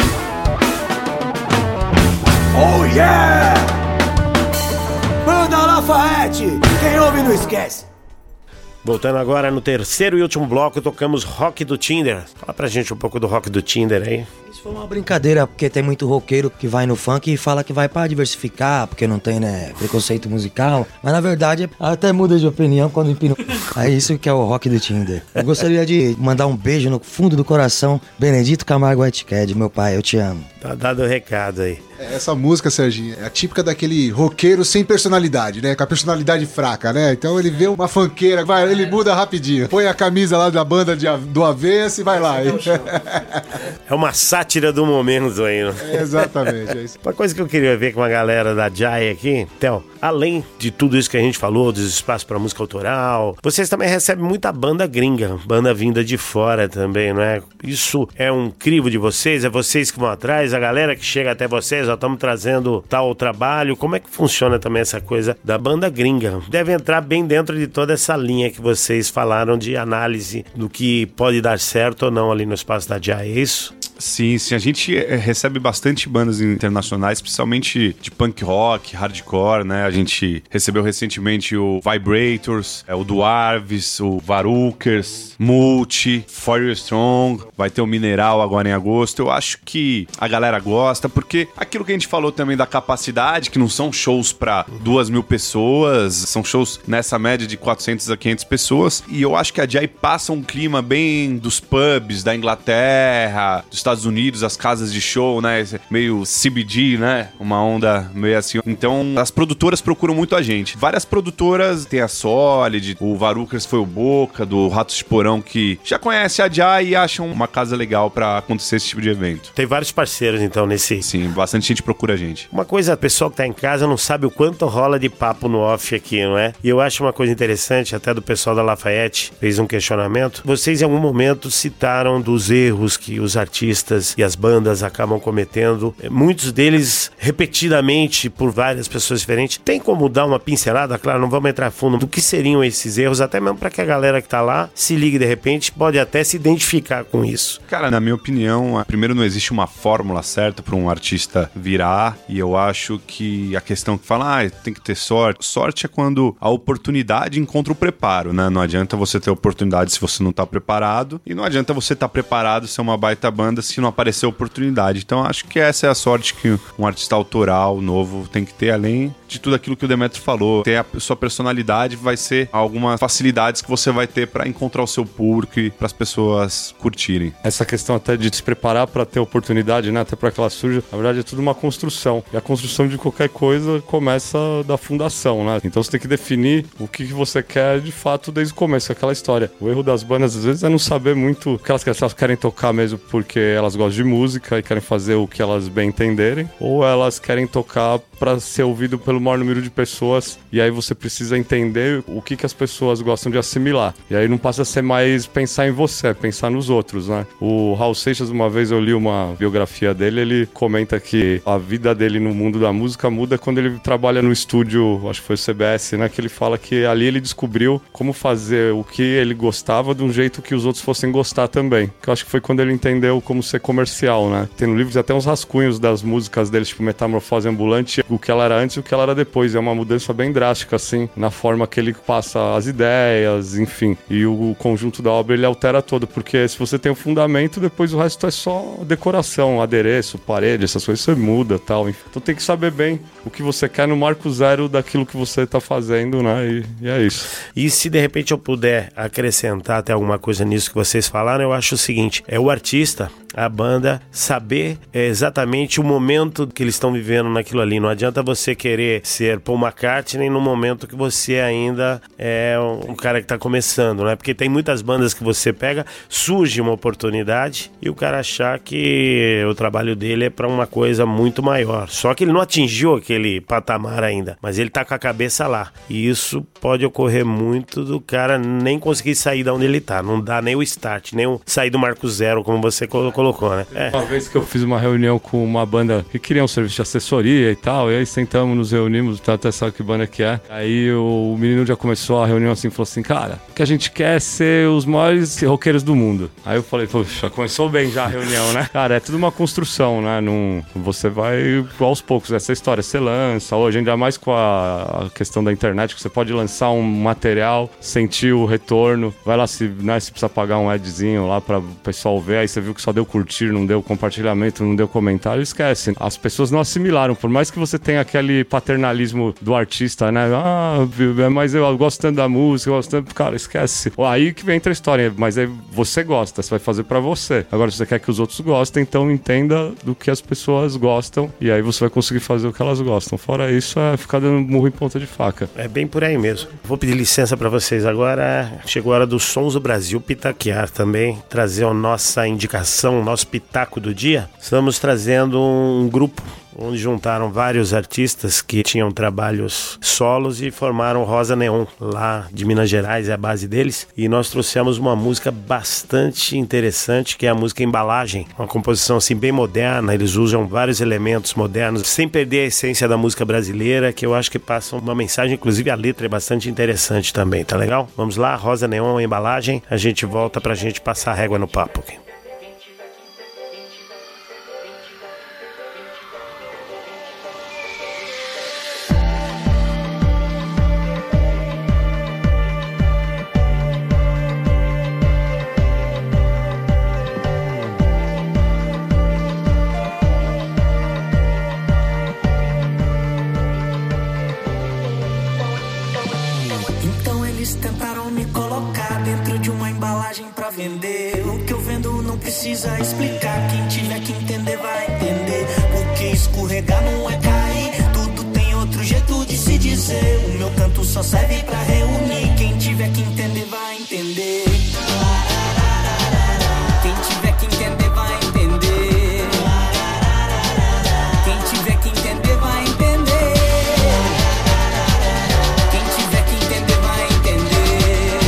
Oh yeah! Banda Lafayette, quem ouve não esquece. Voltando agora no terceiro e último bloco, tocamos Rock do Tinder. Fala pra gente um pouco do Rock do Tinder aí. Isso foi uma brincadeira, porque tem muito roqueiro que vai no funk e fala que vai pra diversificar, porque não tem, né, preconceito musical. Mas na verdade, até muda de opinião quando empina. É isso que é o Rock do Tinder. Eu gostaria de mandar um beijo no fundo do coração, Benedito Camargo Whitecad, meu pai, eu te amo. Tá dado o recado aí. Essa música, Serginho, é a típica daquele roqueiro sem personalidade, né? Com a personalidade fraca, né? Então ele vê uma funkeira, vai, ele muda rapidinho. Põe a camisa lá da banda de, do avesso e vai lá. É uma sátira do momento aí, né? É, exatamente, é isso. Uma coisa que eu queria ver com a galera da Jai aqui, Theo, além de tudo isso que a gente falou, dos espaços para música autoral, vocês também recebem muita banda gringa, banda vinda de fora também, não é? Isso é um crivo de vocês? É vocês que vão atrás? A galera que chega até vocês, já estamos trazendo tal trabalho. Como é que funciona também essa coisa da banda gringa? Deve entrar bem dentro de toda essa linha que vocês falaram de análise do que pode dar certo ou não ali no espaço da Jai, é isso? Sim, sim. A gente é, recebe bastante bandas internacionais, principalmente de punk rock, hardcore, né? A gente recebeu recentemente o Vibrators, é, o Dwarves, o Varukers, Multi, Fire Strong, vai ter o Mineral agora em agosto. Eu acho que a galera gosta, porque aquilo que a gente falou também da capacidade, que não são shows pra duas mil pessoas, são shows nessa média de quatrocentas a quinhentas pessoas, e eu acho que a Jai passa um clima bem dos pubs da Inglaterra, dos Estados Unidos, as casas de show, né? Meio C B D, né? Uma onda meio assim. Então, as produtoras procuram muito a gente. Várias produtoras, tem a Solid, o Varukers foi o Boca, do Ratos de Porão, que já conhece a Jai e acham uma casa legal pra acontecer esse tipo de evento. Tem vários parceiros, então, nesse... Sim, bastante gente procura a gente. Uma coisa, o pessoal que tá em casa não sabe o quanto rola de papo no off aqui, não é? E eu acho uma coisa interessante, até do pessoal da Lafayette, fez um questionamento. Vocês, em algum momento, citaram dos erros que os artistas e as bandas acabam cometendo, muitos deles repetidamente por várias pessoas diferentes. Tem como dar uma pincelada? Claro, não vamos entrar a fundo do que seriam esses erros, até mesmo para que a galera que tá lá se ligue de repente, pode até se identificar com isso. Cara, na minha opinião, primeiro não existe uma fórmula certa para um artista virar, e eu acho que a questão que fala, ah, tem que ter sorte. Sorte é quando a oportunidade encontra o preparo, né? Não adianta você ter oportunidade se você não tá preparado, e não adianta você estar tá preparado ser uma baita banda se não aparecer oportunidade. Então acho que essa é a sorte que um artista autoral novo tem que ter, além de tudo aquilo que o Demetrio falou. Ter a sua personalidade, vai ser algumas facilidades que você vai ter para encontrar o seu público e para as pessoas curtirem. Essa questão até de se preparar para ter oportunidade, né? Até para que ela surja, na verdade é tudo uma construção. E a construção de qualquer coisa começa da fundação, né? Então você tem que definir o que você quer de fato desde o começo, aquela história. O erro das bandas às vezes é não saber muito o que elas querem. Se elas querem tocar mesmo porque elas gostam de música e querem fazer o que elas bem entenderem, ou elas querem tocar para ser ouvido pelo maior número de pessoas, e aí você precisa entender o que, que as pessoas gostam de assimilar. E aí não passa a ser mais pensar em você, é pensar nos outros, né? O Raul Seixas, uma vez eu li uma biografia dele, ele comenta que a vida dele no mundo da música muda quando ele trabalha no estúdio, acho que foi o C B S, né? Que ele fala que ali ele descobriu como fazer o que ele gostava de um jeito que os outros fossem gostar também. Que eu acho que foi quando ele entendeu como ser comercial, né? Tem no livro até uns rascunhos das músicas dele, tipo Metamorfose Ambulante, o que ela era antes e o que ela era depois. É uma mudança bem drástica, assim, na forma que ele passa as ideias, enfim. E o conjunto da obra ele altera todo, porque se você tem o fundamento, depois o resto é só decoração, adereço, parede, essas coisas você muda e tal. Então tem que saber bem o que você quer no marco zero daquilo que você tá fazendo, né? E, e é isso. E se de repente eu puder acrescentar até alguma coisa nisso que vocês falaram, eu acho o seguinte, é o artista, a banda, saber é, exatamente o momento que eles estão vivendo naquilo ali. Não adianta você querer ser Paul McCartney no momento que você ainda é um cara que está começando, né? Porque tem muitas bandas que você pega, surge uma oportunidade e o cara achar que o trabalho dele é para uma coisa muito maior. Só que ele não atingiu aquele patamar ainda, mas ele tá com a cabeça lá. E isso pode ocorrer muito do cara nem conseguir sair de onde ele tá. Não dá nem o start, nem o sair do marco zero, como você colocou, né? É. Uma vez que eu fiz uma reunião com uma banda que queria um serviço de assessoria e tal, e aí sentamos, nos reunimos, até sabe que banda que é. Aí o menino já começou a reunião assim, falou assim, cara, o que a gente quer é ser os maiores roqueiros do mundo. Aí eu falei, poxa, começou bem já a reunião, né? Cara, é tudo uma construção, né? Não, você vai aos poucos, essa história, você lança, hoje ainda mais com a, a questão da internet, que você pode lançar um material, sentir o retorno, vai lá, se, né, se precisa pagar um adzinho lá pra o pessoal ver, aí você viu que só deu curtir, não deu compartilhamento, não deu comentário, esquece. As pessoas não assimilaram, por mais que você tenha aquele paternalismo do artista, né? Ah, mas eu gosto tanto da música, eu gosto tanto... Cara, esquece. Aí que entra a história, mas aí você gosta, você vai fazer pra você. Agora, se você quer que os outros gostem, então entenda do que as pessoas gostam e aí você vai conseguir fazer o que elas gostam. Fora isso, é ficar dando murro em ponta de faca. É bem por aí mesmo. Vou pedir licença pra vocês agora. Chegou a hora dos Sons do Brasil pitaquear também, trazer a nossa indicação, o nosso pitaco do dia. Estamos trazendo um grupo onde juntaram vários artistas que tinham trabalhos solos e formaram Rosa Neon, lá de Minas Gerais, é a base deles. E nós trouxemos uma música bastante interessante, que é a música Embalagem, uma composição assim bem moderna, eles usam vários elementos modernos, sem perder a essência da música brasileira, que eu acho que passa uma mensagem, inclusive a letra é bastante interessante também, tá legal? Vamos lá, Rosa Neon, Embalagem, a gente volta pra gente passar a régua no papo aqui. precisa explicar. Quem tiver que entender vai entender. Porque escorregar não é cair. Tudo tem outro jeito de se dizer. O meu canto só serve pra reunir. Quem tiver que entender vai entender. Quem tiver que entender vai entender. Quem tiver que entender vai entender. Quem tiver que entender vai entender.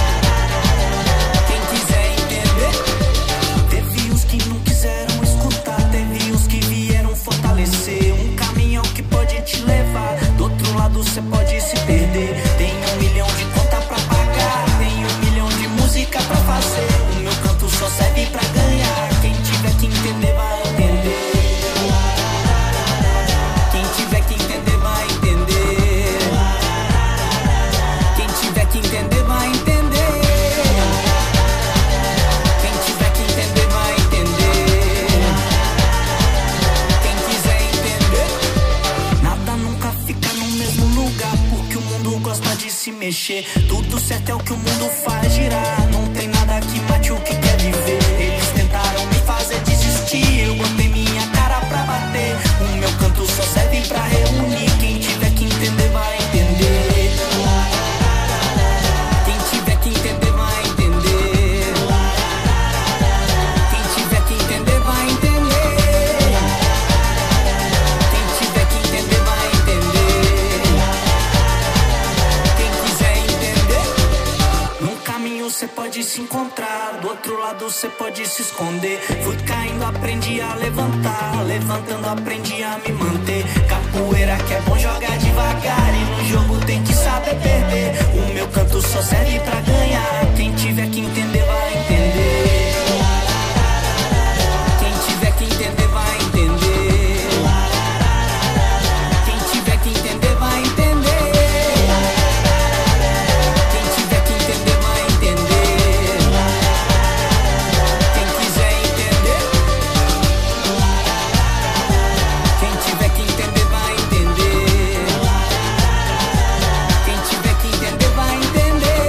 Quem quiser entender. Teve os que não quiseram escutar. Teve os que vieram fortalecer. Um caminhão que pode te levar. Do outro lado cê pode se perder. Tem um milhão de conta pra pagar. Tem um milhão de música pra fazer. O meu canto só serve pra ganhar. Quem tiver que entender vai entender. Quem tiver que entender vai entender. Quem tiver que entender vai entender. Quem tiver que entender vai entender. Quem quiser entender. Nada nunca fica no mesmo lugar, porque o mundo gosta de se mexer. Tudo certo é o que o mundo faz girar. Não tem nada que mate o que quer viver. Eles tentaram me fazer desistir. Eu botei minha cara pra bater. O meu canto só serve pra reunir. Quem tiver que entender vai entender. Quem tiver que entender vai entender. Quem tiver que entender vai entender. Quem tiver que entender vai entender. Quem quiser entender. Num caminho cê pode se encontrar. Do outro lado cê pode se esconder. Fui caindo, aprendi a levantar. Levantando, aprendi a me manter. Capoeira que é bom jogar devagar. E no jogo tem que saber perder. O meu canto só serve pra ganhar. Quem tiver que entender vai entender. Quem tiver que entender vai entender. Quem tiver que entender vai entender. Quem tiver que entender vai entender. Quem quiser entender. Quem tiver que entender vai entender. Quem tiver que entender vai entender.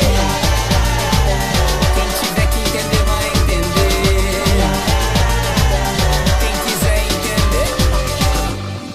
Quem tiver que entender vai entender. Quem quiser entender.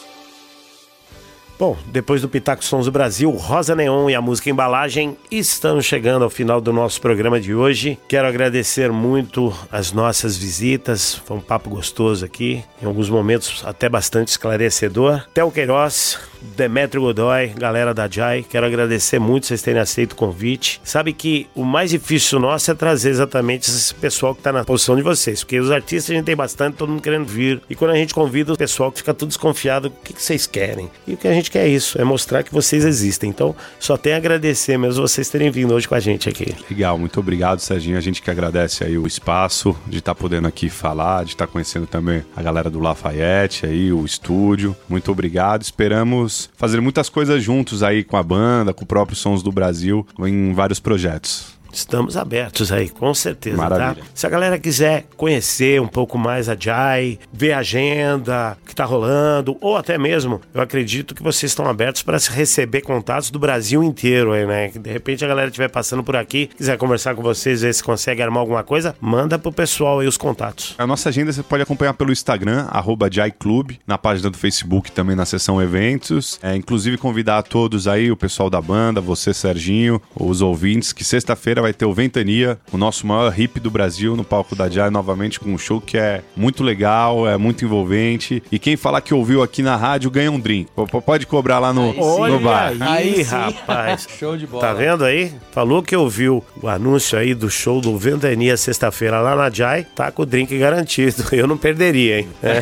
Bom, depois do Pitaco Sons do Brasil, Rosa Neon e a música Embalagem, estamos chegando ao final do nosso programa de hoje. Quero agradecer muito as nossas visitas, foi um papo gostoso aqui, em alguns momentos até bastante esclarecedor. Theo Queiroz, Demetrio Godoy, galera da Jai, quero agradecer muito vocês terem aceito o convite. Sabe que o mais difícil nosso é trazer exatamente esse pessoal que tá na posição de vocês, porque os artistas a gente tem bastante, todo mundo querendo vir, e quando a gente convida o pessoal fica tudo desconfiado, o que, que vocês querem? E o que a gente quer é isso, é mostrar que vocês existem. Então, só tenho a agradecer mesmo vocês terem vindo hoje com a gente aqui. Legal, muito obrigado, Serginho. A gente que agradece aí o espaço de estar podendo aqui falar, de estar conhecendo também a galera do Lafayette aí, o estúdio. Muito obrigado. Esperamos fazer muitas coisas juntos aí com a banda, com o próprio Sons do Brasil, em vários projetos. Estamos abertos aí, com certeza, Maravilha. tá? Se a galera quiser conhecer um pouco mais a Jai, ver a agenda, o que tá rolando, ou até mesmo, eu acredito que vocês estão abertos para receber contatos do Brasil inteiro aí, né? De repente a galera estiver passando por aqui, quiser conversar com vocês, ver se consegue armar alguma coisa, manda pro pessoal aí os contatos. A nossa agenda você pode acompanhar pelo Instagram, arroba Jai Club, na página do Facebook também na seção eventos. É, inclusive convidar a todos aí, o pessoal da banda, você, Serginho, os ouvintes, que sexta-feira vai ter o Ventania, o nosso maior hip do Brasil, no palco da Jai, novamente com um show que é muito legal, é muito envolvente. E quem falar que ouviu aqui na rádio ganha um drink. P- pode cobrar lá no, no bar. Aí, aí rapaz. Show de bola. Tá vendo aí? Falou que ouviu o anúncio aí do show do Ventania sexta-feira lá na Jai, tá com o drink garantido. Eu não perderia, hein? É.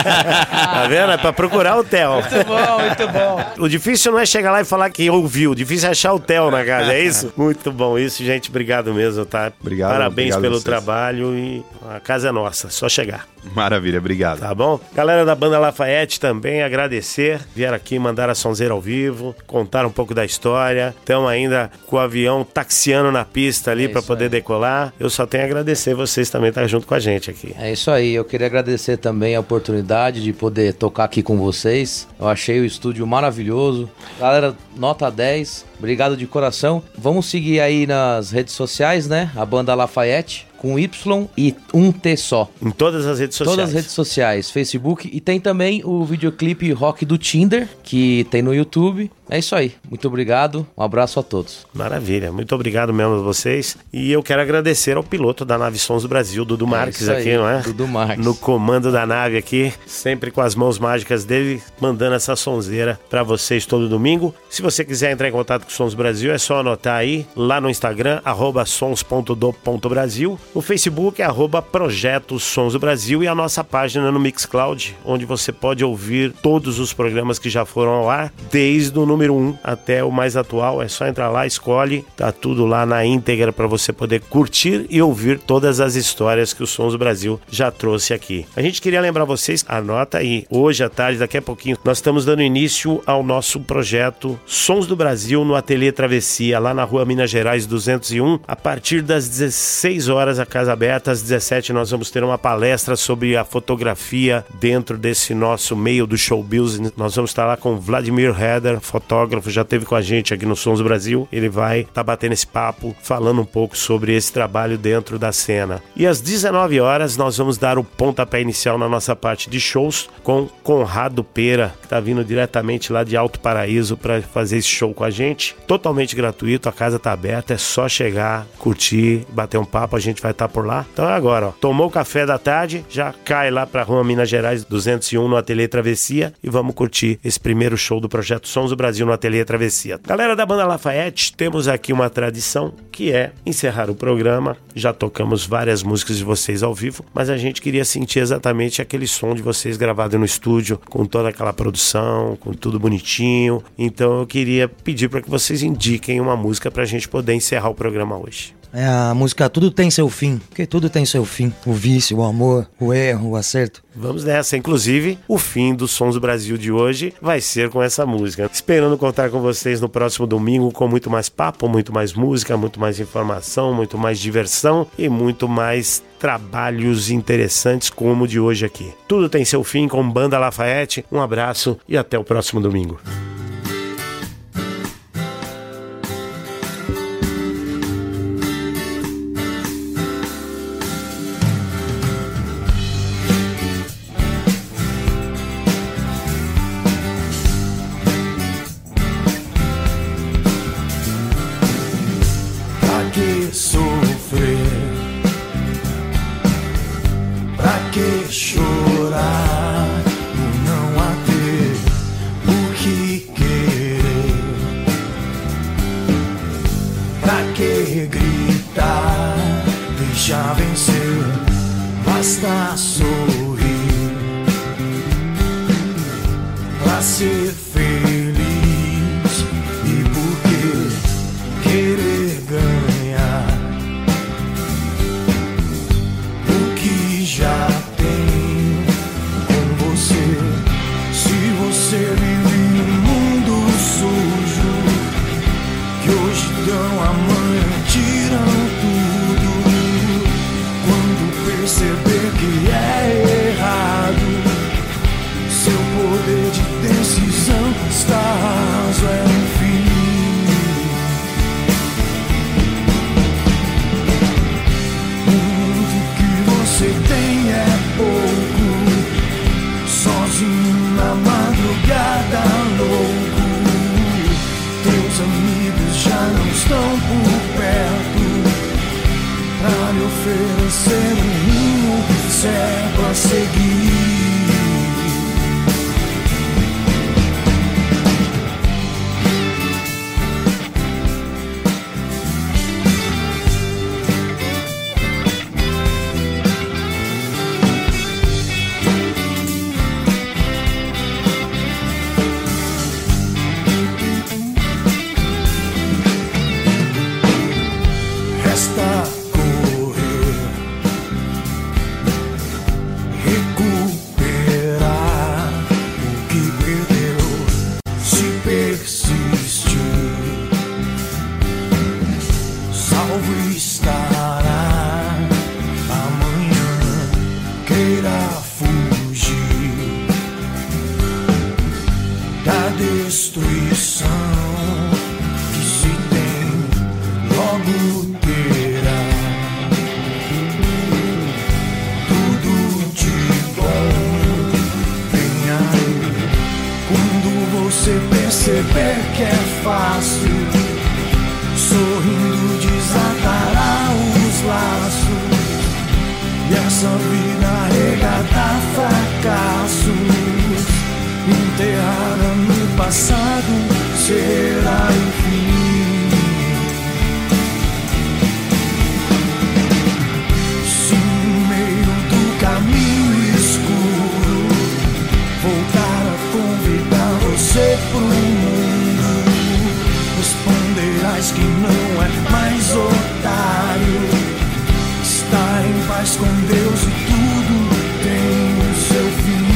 Tá vendo? É pra procurar o Theo. Muito bom, muito bom. O difícil não é chegar lá e falar que ouviu, o difícil é achar o Theo na casa, é isso? Muito bom isso, gente. Obrigado mesmo, tá? Obrigado. Parabéns obrigado pelo vocês. trabalho e a casa é nossa, só chegar. Maravilha, obrigado. Tá bom? Galera da banda Lafayette também, agradecer. Vieram aqui, mandaram a sonzeira ao vivo, contaram um pouco da história. Estão ainda com o avião taxiando na pista ali É pra isso poder aí. decolar. Eu só tenho a agradecer vocês também estar junto com a gente aqui. É isso aí, eu queria agradecer também a oportunidade de poder tocar aqui com vocês. Eu achei o estúdio maravilhoso. Galera, nota dez, obrigado de coração. Vamos seguir aí nas redes sociais, né? A banda Lafayette, com com Y e um T só. Em todas as redes sociais. Todas as redes sociais, Facebook. E tem também o videoclipe Rock do Tinder, que tem no YouTube. É isso aí. Muito obrigado. Um abraço a todos. Maravilha. Muito obrigado mesmo a vocês. E eu quero agradecer ao piloto da nave Sons do Brasil, Dudu Marques, é aqui, aí, não é? Dudu Marques. No comando da nave aqui, sempre com as mãos mágicas dele, mandando essa sonzeira pra vocês todo domingo. Se você quiser entrar em contato com o Sons do Brasil, é só anotar aí, lá no Instagram, arroba sons ponto do ponto brasil. O Facebook é arroba Projeto Sons do Brasil e a nossa página no Mixcloud, onde você pode ouvir todos os programas que já foram ao ar, desde o número um até o mais atual. É só entrar lá, escolhe, tá tudo lá na íntegra para você poder curtir e ouvir todas as histórias que o Sons do Brasil já trouxe aqui. A gente queria lembrar vocês, anota aí, hoje à tarde, daqui a pouquinho, nós estamos dando início ao nosso projeto Sons do Brasil no Ateliê Travessia, lá na rua Minas Gerais duzentos e um, a partir das dezesseis horas, a casa aberta, às dezessete nós vamos ter uma palestra sobre a fotografia dentro desse nosso meio do show business. Nós vamos estar lá com Vladimir Heder, fotógrafo, já esteve com a gente aqui no Sons do Brasil. Ele vai estar tá batendo esse papo, falando um pouco sobre esse trabalho dentro da cena. E às dezenove horas nós vamos dar o pontapé inicial na nossa parte de shows com Conrado Pera, que está vindo diretamente lá de Alto Paraíso para fazer esse show com a gente. Totalmente gratuito, a casa tá aberta, é só chegar, curtir, bater um papo, a gente vai estar tá por lá. Então é agora, ó, tomou o café da tarde, já cai lá pra rua Minas Gerais duzentos e um no Ateliê Travessia e vamos curtir esse primeiro show do projeto Sons do Brasil no Ateliê Travessia. Galera da banda Lafayette, temos aqui uma tradição que é encerrar o programa. Já tocamos várias músicas de vocês ao vivo, mas a gente queria sentir exatamente aquele som de vocês gravado no estúdio, com toda aquela produção, com tudo bonitinho. Então eu queria pedir para que vocês indiquem uma música pra gente poder encerrar o programa hoje. É a música Tudo Tem Seu Fim, porque tudo tem seu fim. O vício, o amor, o erro, o acerto. Vamos nessa. Inclusive, o fim dos Sons do Brasil de hoje vai ser com essa música. Esperando contar com vocês no próximo domingo com muito mais papo, muito mais música, muito mais informação, muito mais diversão e muito mais trabalhos interessantes como o de hoje aqui. Tudo tem seu fim com Banda Lafayette. Um abraço e até o próximo domingo. perceber que é fácil, sorrindo desatará os laços, e essa vida regada a fracassos, enterrada no passado, será enfim. Se no meio do caminho escuro voltar a convidar você pro mundo, responderás que não é mais otário, está em paz com Deus e tudo tem o seu fim.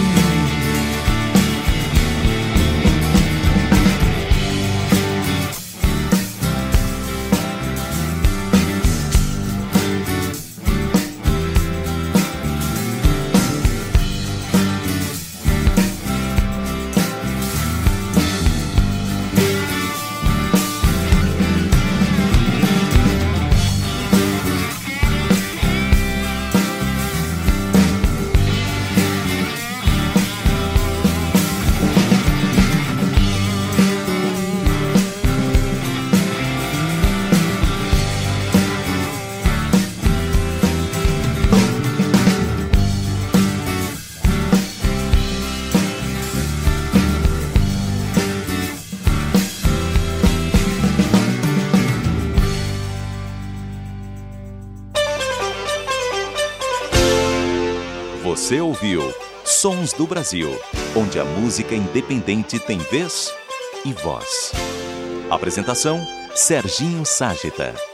Você ouviu Sons do Brasil, onde a música independente tem vez e voz. Apresentação: Serginho Ságita.